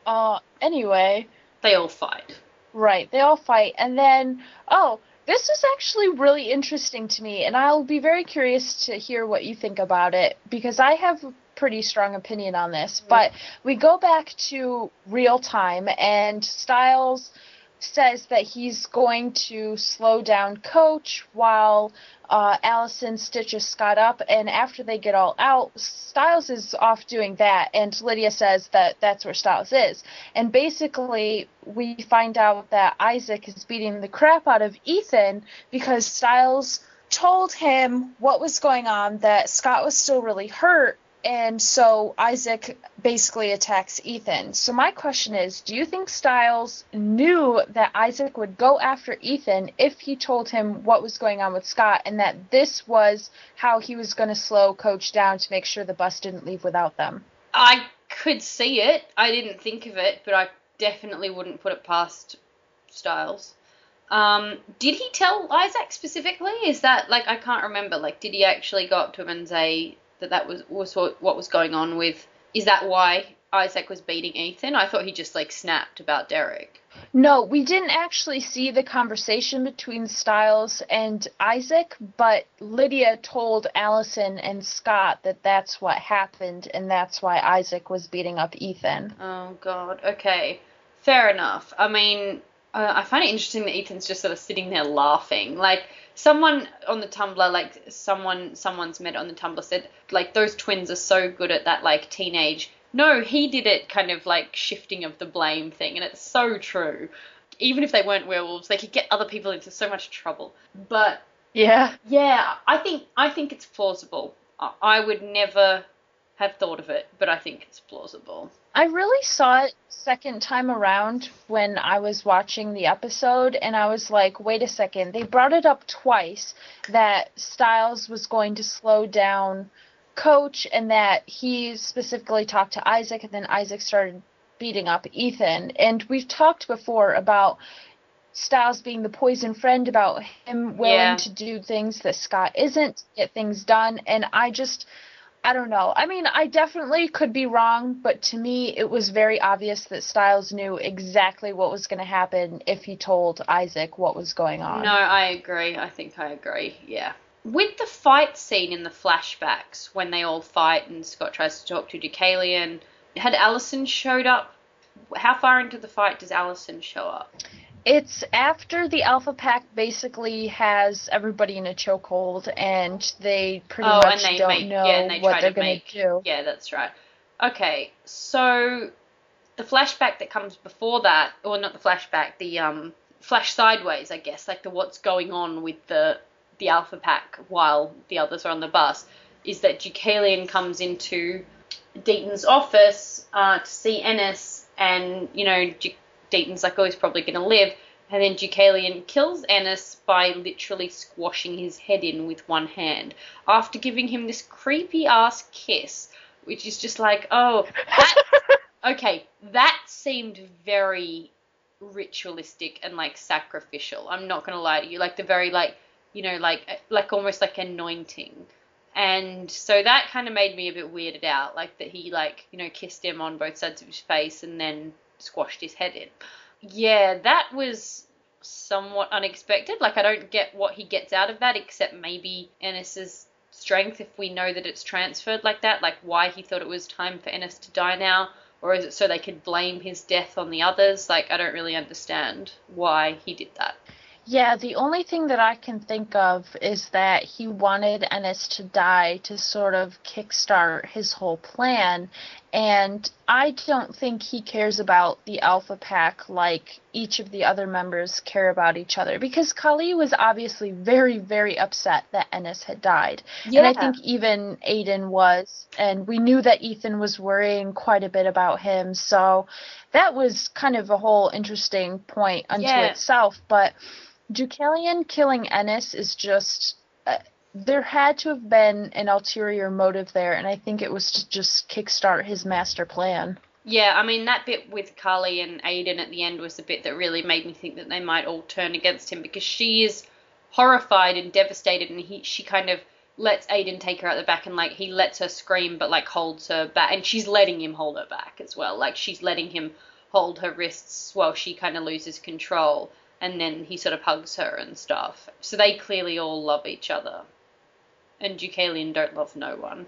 Anyway. They all fight. Right, they all fight, and then, this is actually really interesting to me, and I'll be very curious to hear what you think about it, because I have a pretty strong opinion on this, but we go back to real time, and Styles says that he's going to slow down Coach while Allison stitches Scott up, and after they get all out, Styles is off doing that, and Lydia says that that's where Styles is. And basically, we find out that Isaac is beating the crap out of Ethan because Styles told him what was going on, that Scott was still really hurt, and so Isaac basically attacks Ethan. So my question is, do you think Styles knew that Isaac would go after Ethan if he told him what was going on with Scott, and that this was how he was going to slow Coach down to make sure the bus didn't leave without them? I could see it. I didn't think of it, but I definitely wouldn't put it past Styles. Did he tell Isaac specifically? Is that, like, I can't remember. Like, did he actually go up to him and say that was what was going on with... Is that why Isaac was beating Ethan? I thought he just, like, snapped about Derek. No, we didn't actually see the conversation between Styles and Isaac, but Lydia told Allison and Scott that that's what happened, and that's why Isaac was beating up Ethan. Oh, God. Okay. Fair enough. I mean, I find it interesting that Ethan's just sort of sitting there laughing. Like, someone on the Tumblr, like, someone's met on the Tumblr said, like, those twins are so good at that, like, teenage... No, he did it kind of, like, shifting of the blame thing, and it's so true. Even if they weren't werewolves, they could get other people into so much trouble. But... Yeah, I think it's plausible. I would never have thought of it, but I think it's plausible. I really saw it second time around when I was watching the episode, and I was like, wait a second, they brought it up twice that Styles was going to slow down Coach, and that he specifically talked to Isaac, and then Isaac started beating up Ethan. And we've talked before about Styles being the poison friend, about him willing to do things that Scott isn't, to get things done, and I don't know. I mean, I definitely could be wrong, but to me, it was very obvious that Styles knew exactly what was going to happen if he told Isaac what was going on. No, I agree. I think I agree, yeah. With the fight scene in the flashbacks, when they all fight and Scott tries to talk to Deucalion, had Allison showed up? How far into the fight does Allison show up? It's after the Alpha Pack basically has everybody in a chokehold, and they pretty much don't know what they're going to do. Yeah, that's right. Okay, so the flashback that comes before that, or not the flashback, the flash sideways, I guess, like the what's going on with the Alpha Pack while the others are on the bus, is that Deucalion comes into Deaton's office to see Ennis, and, Deaton's like, oh, he's probably going to live, and then Deucalion kills Ennis by literally squashing his head in with one hand, after giving him this creepy-ass kiss, which is just like, oh, okay, that seemed very ritualistic and, like, sacrificial. I'm not going to lie to you. Like, the very, like, like almost like anointing. And so that kind of made me a bit weirded out, like that he, like, kissed him on both sides of his face and then squashed his head in. Yeah, that was somewhat unexpected. Like, I don't get what he gets out of that, except maybe Ennis's strength, if we know that it's transferred like that, like why he thought it was time for Ennis to die now, or is it so they could blame his death on the others? Like, I don't really understand why he did that. Yeah, the only thing that I can think of is that he wanted Ennis to die to sort of kickstart his whole plan, and I don't think he cares about the Alpha Pack like each of the other members care about each other, because Kali was obviously very, very upset that Ennis had died. Yeah. And I think even Aiden was, and we knew that Ethan was worrying quite a bit about him, so that was kind of a whole interesting point unto itself, but Deucalion killing Ennis is just there had to have been an ulterior motive there, and I think it was to just kickstart his master plan. Yeah, I mean, that bit with Carly and Aiden at the end was the bit that really made me think that they might all turn against him, because she is horrified and devastated, and she kind of lets Aiden take her out the back, and, like, he lets her scream but, like, holds her back, and she's letting him hold her back as well. Like, she's letting him hold her wrists while she kind of loses control, and then he sort of hugs her and stuff. So they clearly all love each other. And Deucalion don't love no one.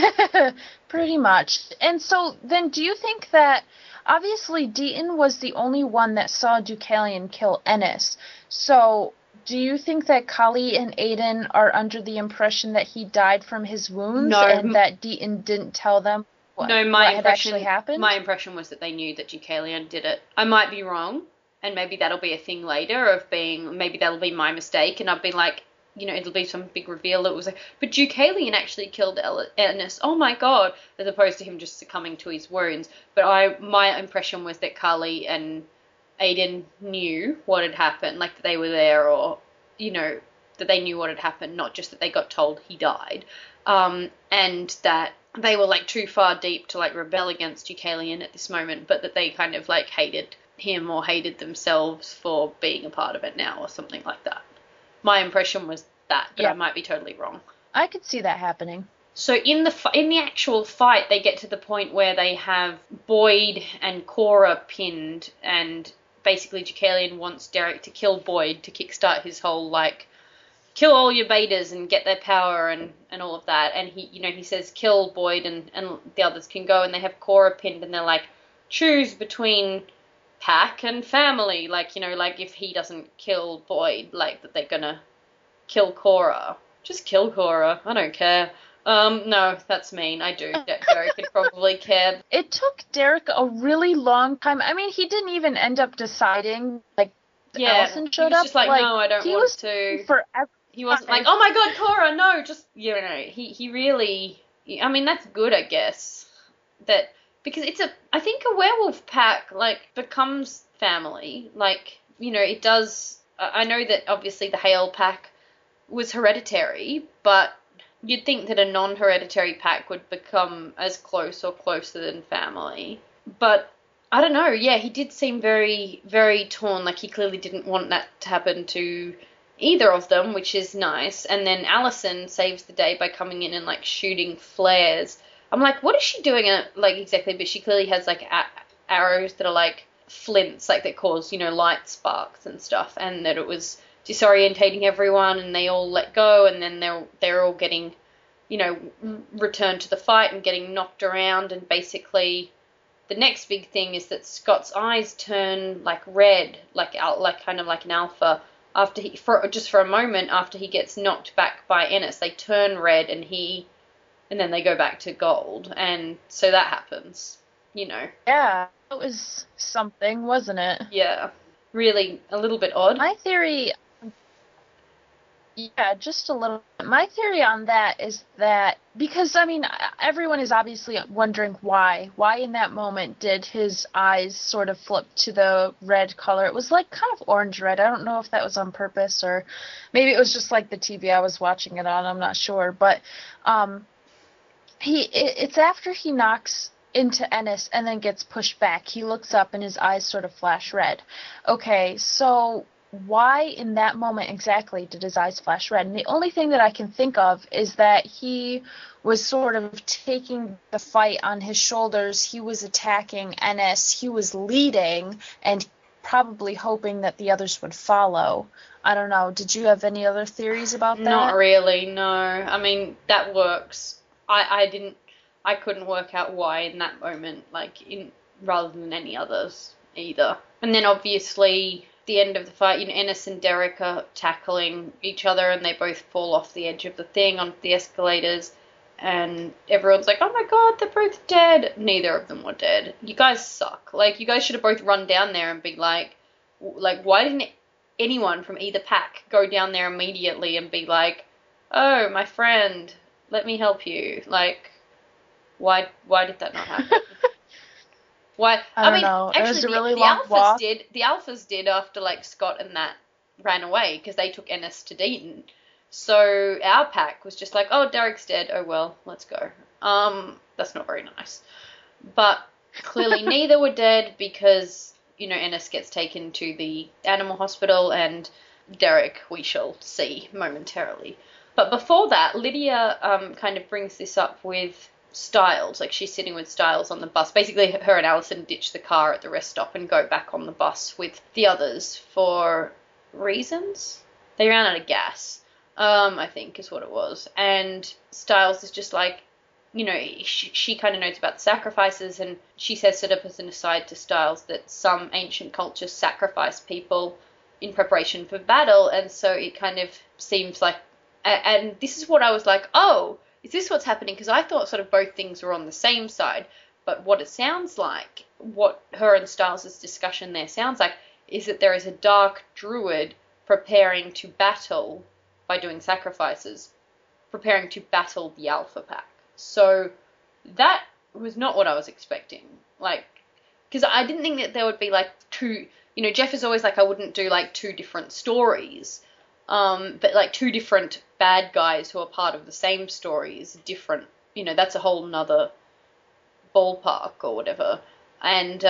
Pretty much. And so then do you think that, obviously Deaton was the only one that saw Deucalion kill Ennis, so do you think that Kali and Aiden are under the impression that he died from his wounds and that Deaton didn't tell them what had actually happened? My impression was that they knew that Deucalion did it. I might be wrong, and maybe that'll be a thing later of being, maybe that'll be my mistake, and I'll be like, you know, it'll be some big reveal that was like, but Deucalion actually killed Ennis. Oh my god, as opposed to him just succumbing to his wounds. But my impression was that Carly and Aiden knew what had happened, like that they were there, or, you know, that they knew what had happened, not just that they got told he died. And that they were, like, too far deep to, like, rebel against Deucalion at this moment, but that they kind of, like, hated him or hated themselves for being a part of it now or something like that. My impression was that, but I might be totally wrong. I could see that happening. So in the actual fight, they get to the point where they have Boyd and Cora pinned, and basically Deucalion wants Derek to kill Boyd to kickstart his whole, like, kill all your betas and get their power and all of that. And he says kill Boyd and the others can go, and they have Cora pinned, and they're like, choose between Pack and family, like, you know, like, if he doesn't kill Boyd, like, that they're gonna kill Cora. Just kill Cora, I don't care. No, that's mean, I do. Derek could probably care. It took Derek a really long time. I mean, he didn't even end up deciding, like, Allison showed up. He was just like, no, I don't want to. He wasn't like, oh my god, Cora, no, just, you know, he really, I mean, that's good, I guess, that, because I think a werewolf pack, like, becomes family. Like, you know, it does. I know that obviously the Hale pack was hereditary, but you'd think that a non-hereditary pack would become as close or closer than family. But I don't know. Yeah, he did seem very, very torn. Like, he clearly didn't want that to happen to either of them, which is nice. And then Allison saves the day by coming in and, like, shooting flares. I'm like, what is she doing, like, exactly? But she clearly has, like, arrows that are, like, flints, like, that cause, you know, light sparks and stuff, and that it was disorientating everyone, and they all let go, and then they're all getting, you know, returned to the fight and getting knocked around, and basically the next big thing is that Scott's eyes turn, like, red, like kind of like an alpha, after for a moment after he gets knocked back by Ennis. They turn red, and then they go back to gold, and so that happens, you know. Yeah, it was something, wasn't it? Yeah, really a little bit odd. My theory, yeah, just a little. My theory on that is that, because, I mean, everyone is obviously wondering why. Why in that moment did his eyes sort of flip to the red color? It was like kind of orange red. I don't know if that was on purpose, or maybe it was just like the TV I was watching it on. I'm not sure, but it's after he knocks into Ennis and then gets pushed back. He looks up and his eyes sort of flash red. Okay, so why in that moment exactly did his eyes flash red? And the only thing that I can think of is that he was sort of taking the fight on his shoulders. He was attacking Ennis. He was leading and probably hoping that the others would follow. I don't know. Did you have any other theories about that? Not really, no. I mean, that works. I couldn't work out why in that moment, like, rather than any others either. And then obviously the end of the fight, you know, Ennis and Derek are tackling each other, and they both fall off the edge of the thing onto the escalators, and everyone's like, oh my god, they're both dead. Neither of them were dead. You guys suck. Like, you guys should have both run down there and be like, why didn't anyone from either pack go down there immediately and be like, oh, my friend, let me help you? Like, why did that not happen? Why? I don't know. Actually, it was a really long walk. The Alphas did after, like, Scott and that ran away, because they took Ennis to Deaton. So our pack was just like, oh, Derek's dead. Oh, well, let's go. That's not very nice. But clearly neither were dead because, Ennis gets taken to the animal hospital and Derek we shall see momentarily. But before that, Lydia kind of brings this up with Stiles. Like, she's sitting with Stiles on the bus. Basically, her and Allison ditch the car at the rest stop and go back on the bus with the others for reasons. They ran out of gas, I think is what it was. And Stiles is just like, she kind of knows about the sacrifices, and she says, sort of as an aside to Stiles, that some ancient cultures sacrifice people in preparation for battle, and so it kind of seems like, and this is what I was like, oh, is this what's happening? Because I thought sort of both things were on the same side, but what it sounds like, what her and Stiles' discussion there sounds like, is that there is a dark druid preparing to battle by doing sacrifices, preparing to battle the Alpha Pack. So that was not what I was expecting. Like, because I didn't think that there would be like two, Jeff is always like, I wouldn't do like two different stories, but like two different bad guys who are part of the same story is different. That's a whole nother ballpark or whatever. And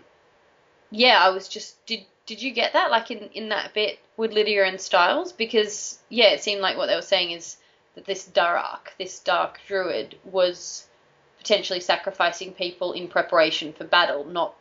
yeah, I was just, did you get that? Like in that bit with Lydia and Stiles? Because yeah, it seemed like what they were saying is that this dark druid was potentially sacrificing people in preparation for battle, not,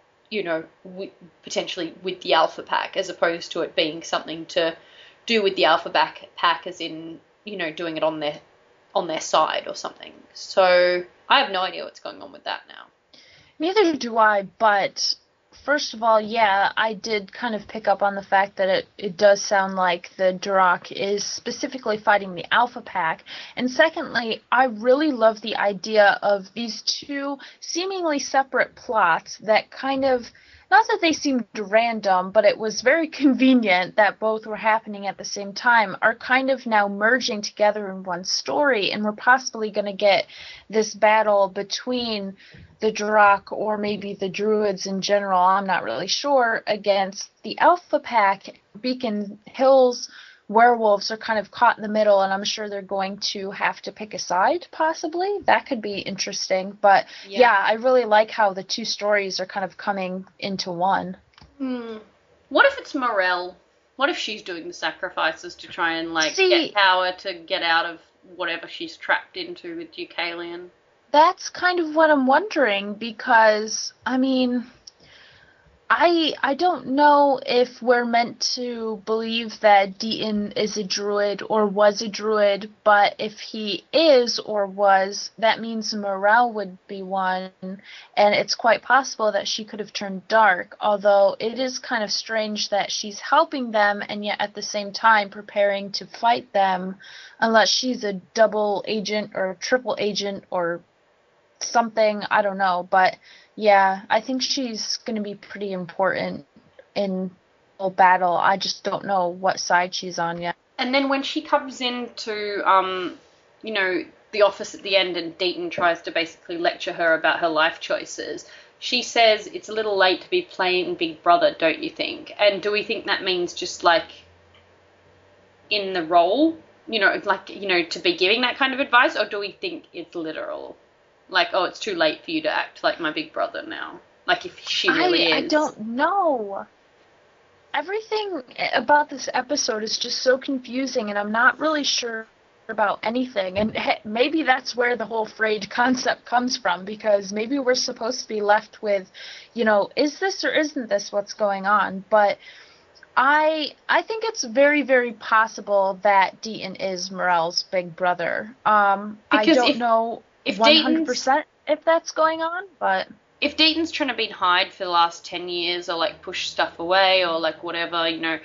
potentially with the Alpha Pack, as opposed to it being something to do with the Alpha Pack as in, doing it on their side or something. So I have no idea what's going on with that now. Neither do I, but first of all, yeah, I did kind of pick up on the fact that it does sound like the Duroc is specifically fighting the Alpha Pack. And secondly, I really love the idea of these two seemingly separate plots that kind of, not that they seemed random, but it was very convenient that both were happening at the same time, are kind of now merging together in one story, and we're possibly going to get this battle between the Duroc or maybe the Druids in general, I'm not really sure, against the Alpha Pack. Beacon Hills werewolves are kind of caught in the middle, and I'm sure they're going to have to pick a side, possibly. That could be interesting. But yeah, I really like how the two stories are kind of coming into one. What if it's Morel? What if she's doing the sacrifices to try and get power to get out of whatever she's trapped into with Deucalion? That's kind of what I'm wondering, because, I mean, I don't know if we're meant to believe that Deaton is a druid or was a druid, but if he is or was, that means Morel would be one, and it's quite possible that she could have turned dark, although it is kind of strange that she's helping them and yet at the same time preparing to fight them, unless she's a double agent or triple agent or something, I don't know, but yeah, I think she's going to be pretty important in the battle. I just don't know what side she's on yet. And then when she comes into, the office at the end and Deaton tries to basically lecture her about her life choices, she says it's a little late to be playing Big Brother, don't you think? And do we think that means just in the role, to be giving that kind of advice, or do we think it's literal? Like, oh, it's too late for you to act like my big brother now. Like, if she really is. I don't know. Everything about this episode is just so confusing, and I'm not really sure about anything. And maybe that's where the whole frayed concept comes from, because maybe we're supposed to be left with, is this or isn't this what's going on? But I think it's very, very possible that Deaton is Morel's big brother. I don't know 100% if that's going on, but if Deaton's trying to be hide for the last 10 years or push stuff away or whatever,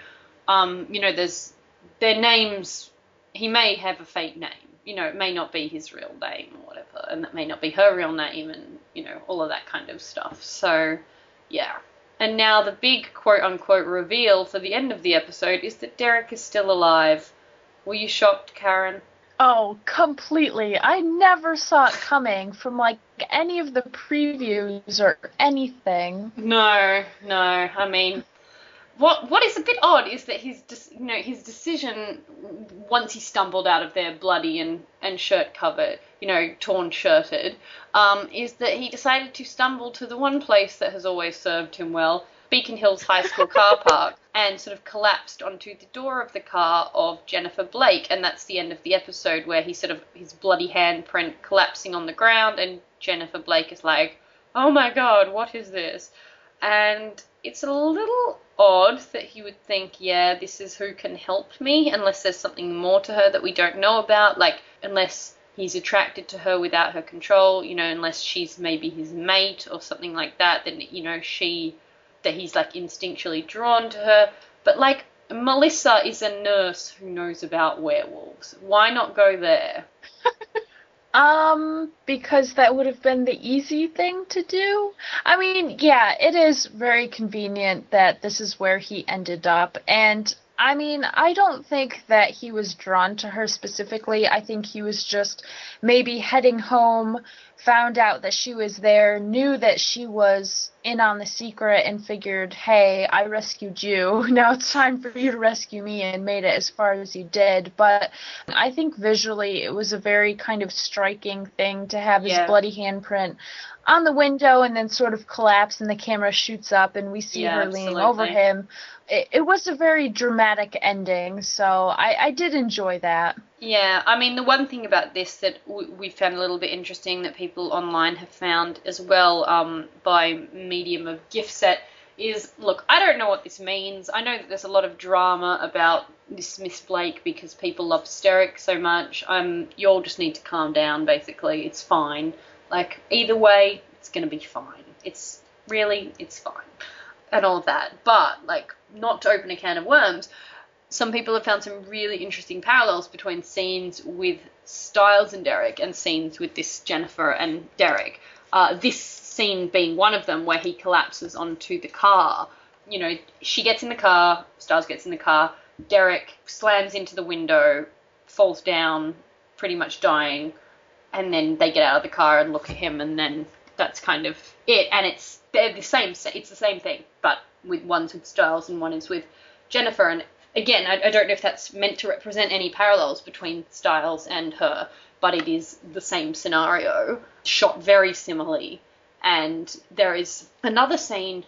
there's their names. He may have a fake name, it may not be his real name or whatever, and that may not be her real name, and all of that kind of stuff. So yeah. And now the big quote unquote reveal for the end of the episode is that Derek is still alive. Were you shocked, Karen? Oh, completely. I never saw it coming from any of the previews or anything. No. I mean, What is a bit odd is that his decision, once he stumbled out of there bloody and shirt covered, torn shirted, is that he decided to stumble to the one place that has always served him well, Beacon Hills High School car park, and sort of collapsed onto the door of the car of Jennifer Blake, and that's the end of the episode, where he sort of, his bloody handprint collapsing on the ground, and Jennifer Blake is like, oh my god, what is this? And it's a little odd that he would think, yeah, this is who can help me, unless there's something more to her that we don't know about, like, unless he's attracted to her without her control, unless she's maybe his mate or something like that, then, that he's, like, instinctually drawn to her. But, like, Melissa is a nurse who knows about werewolves. Why not go there? Because that would have been the easy thing to do. I mean, yeah, it is very convenient that this is where he ended up, and I mean, I don't think that he was drawn to her specifically. I think he was just maybe heading home, found out that she was there, knew that she was in on the secret, and figured, hey, I rescued you, now it's time for you to rescue me, and made it as far as you did. But I think visually it was a very kind of striking thing to have his bloody handprint on the window and then sort of collapse, and the camera shoots up and we see her leaning over him. It was a very dramatic ending, so I did enjoy that. Yeah, I mean, the one thing about this that we found a little bit interesting that people online have found as well, by medium of gift set, is, look, I don't know what this means. I know that there's a lot of drama about this Miss Blake because people love Steric so much. You all just need to calm down, basically. It's fine. Like, either way, it's going to be fine. It's fine. And all of that. But, like, not to open a can of worms, some people have found some really interesting parallels between scenes with Stiles and Derek and scenes with this Jennifer and Derek. This scene being one of them, where he collapses onto the car. She gets in the car, Stiles gets in the car, Derek slams into the window, falls down, pretty much dying, and then they get out of the car and look at him, and then that's kind of it. And it's the same thing, but one's with Stiles and one is with Jennifer. And again, I don't know if that's meant to represent any parallels between Stiles and her, but it is the same scenario, shot very similarly. And there is another scene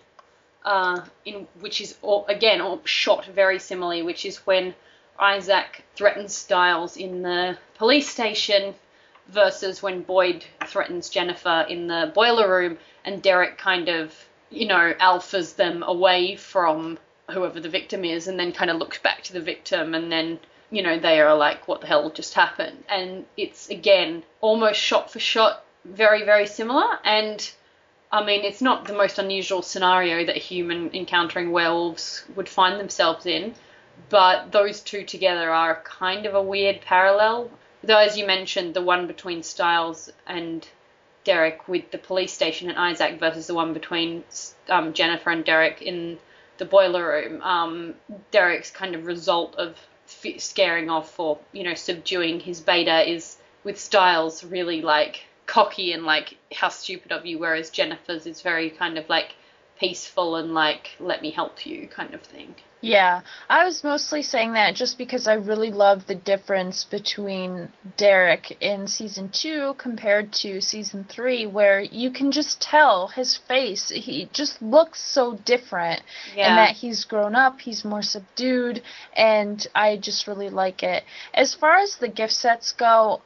in which is all shot very similarly, which is when Isaac threatens Stiles in the police station versus when Boyd threatens Jennifer in the boiler room, and Derek kind of, alphas them away from whoever the victim is, and then kind of looks back to the victim, and then, they are like, what the hell just happened? And it's, again, almost shot for shot, very, very similar. And, I mean, it's not the most unusual scenario that a human encountering werewolves would find themselves in, but those two together are kind of a weird parallel. Though, as you mentioned, the one between Stiles and Derek with the police station and Isaac versus the one between Jennifer and Derek in the boiler room, Derek's kind of result of scaring off or, subduing his beta is, with Stiles, really, like, cocky and, like, how stupid of you, whereas Jennifer's is very kind of, like, peaceful and, like, let me help you kind of thing. Yeah, I was mostly saying that just because I really love the difference between Derek in Season 2 compared to Season 3, where you can just tell his face, he just looks so different, and that he's grown up, he's more subdued, and I just really like it. As far as the gift sets go,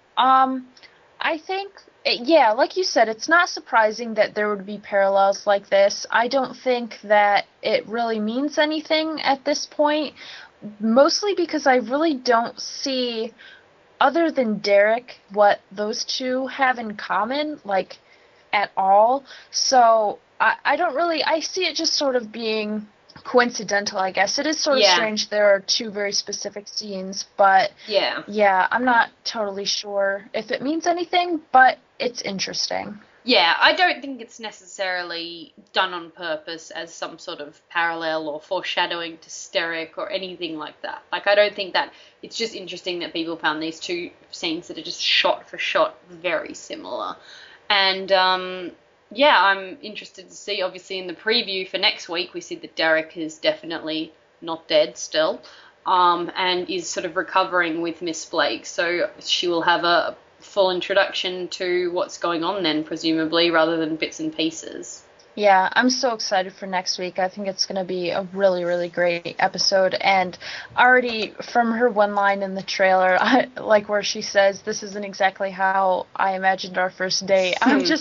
I think, yeah, like you said, it's not surprising that there would be parallels like this. I don't think that it really means anything at this point, mostly because I really don't see, other than Derek, what those two have in common, like, at all. So I don't really, I see it just sort of being coincidental, I guess. It is sort of strange there are two very specific scenes, but yeah, I'm not totally sure if it means anything, but it's interesting. Yeah, I don't think it's necessarily done on purpose as some sort of parallel or foreshadowing to Steric or anything like that. Like, I don't think that, it's just interesting that people found these two scenes that are just shot for shot very similar. And yeah, I'm interested to see. Obviously, in the preview for next week, we see that Derek is definitely not dead still, and is sort of recovering with Miss Blake. So she will have a full introduction to what's going on then, presumably, rather than bits and pieces. Yeah, I'm so excited for next week. I think it's going to be a really, really great episode. And already from her one line in the trailer, like where she says, "This isn't exactly how I imagined our first date."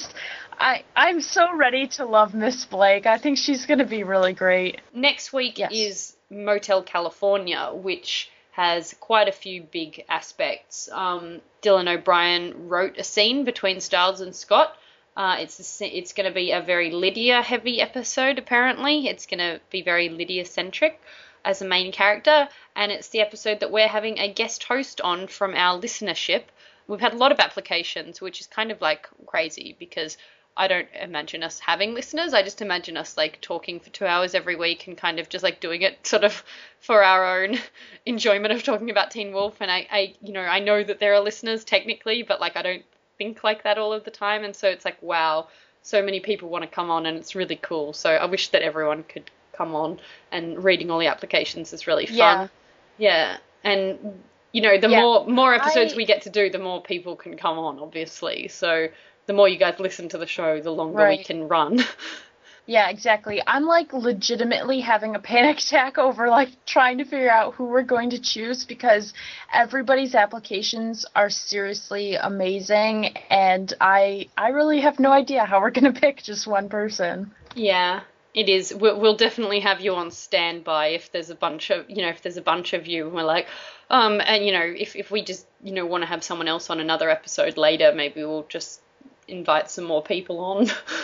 I'm so ready to love Miss Blake. I think she's going to be really great. Next week Yes. is Motel California, which has quite a few big aspects. Dylan O'Brien wrote a scene between Stiles and Scott. It's going to be a very Lydia-heavy episode, apparently. It's going to be very Lydia-centric as a main character, and it's the episode that we're having a guest host on from our listenership. We've had a lot of applications, which is kind of like crazy because I don't imagine us having listeners. I just imagine us like talking for 2 hours every week and kind of just like doing it sort of for our own enjoyment of talking about Teen Wolf. And I know that there are listeners technically, but like I don't think like that all of the time. And so it's like, wow, so many people want to come on and it's really cool. So I wish that everyone could come on, and reading all the applications is really fun. Yeah. And the more episodes we get to do, the more people can come on, obviously. So the more you guys listen to the show, the longer we can run. Yeah, exactly. I'm like legitimately having a panic attack over like trying to figure out who we're going to choose because everybody's applications are seriously amazing, and I really have no idea how we're going to pick just one person. Yeah. It is. We'll definitely have you on standby if there's a bunch of you, and we're like, and if we just want to have someone else on another episode later, maybe we'll just invite some more people on.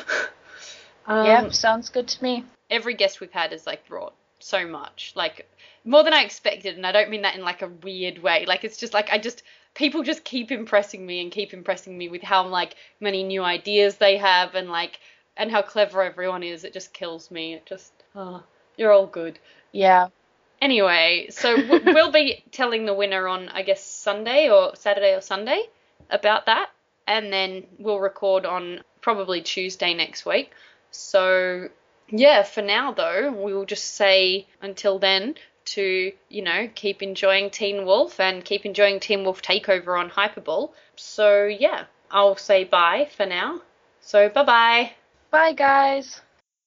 Yeah, sounds good to me. Every guest we've had has like brought so much, like more than I expected, and I don't mean that in like a weird way. Like it's just like people just keep impressing me with how like many new ideas they have and how clever everyone is. It just kills me. It just, you're all good. Yeah. Anyway, so we'll be telling the winner on, I guess, Saturday or Sunday about that. And then we'll record on probably Tuesday next week. So, yeah, for now, though, we'll just say until then to, keep enjoying Teen Wolf and keep enjoying Teen Wolf Takeover on Hypable. So, yeah, I'll say bye for now. So, bye-bye. Bye, guys.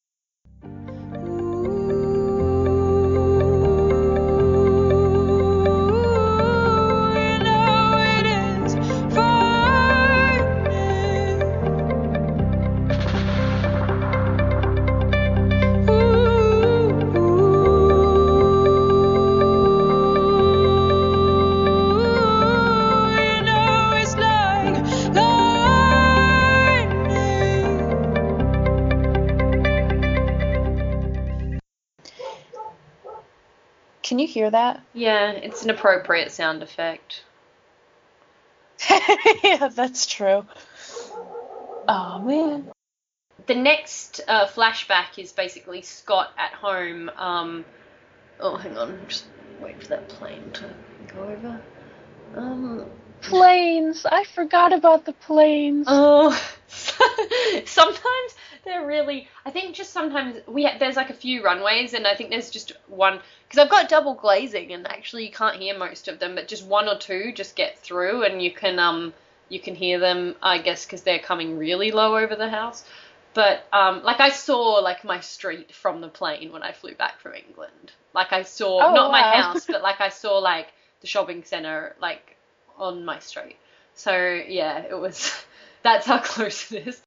Can you hear that? Yeah, it's an appropriate sound effect. Yeah, that's true. Oh, man. The next flashback is basically Scott at home. Hang on. Just wait for that plane to go over. Planes! I forgot about the planes. Oh, sometimes they're really. I think just sometimes there's like a few runways, and I think there's just one because I've got double glazing, and actually you can't hear most of them, but just one or two just get through, and you can hear them, I guess, because they're coming really low over the house. But like I saw like my street from the plane when I flew back from England. Like I saw not my house, but like I saw like the shopping centre like on my street. So yeah, it was. That's how close it is.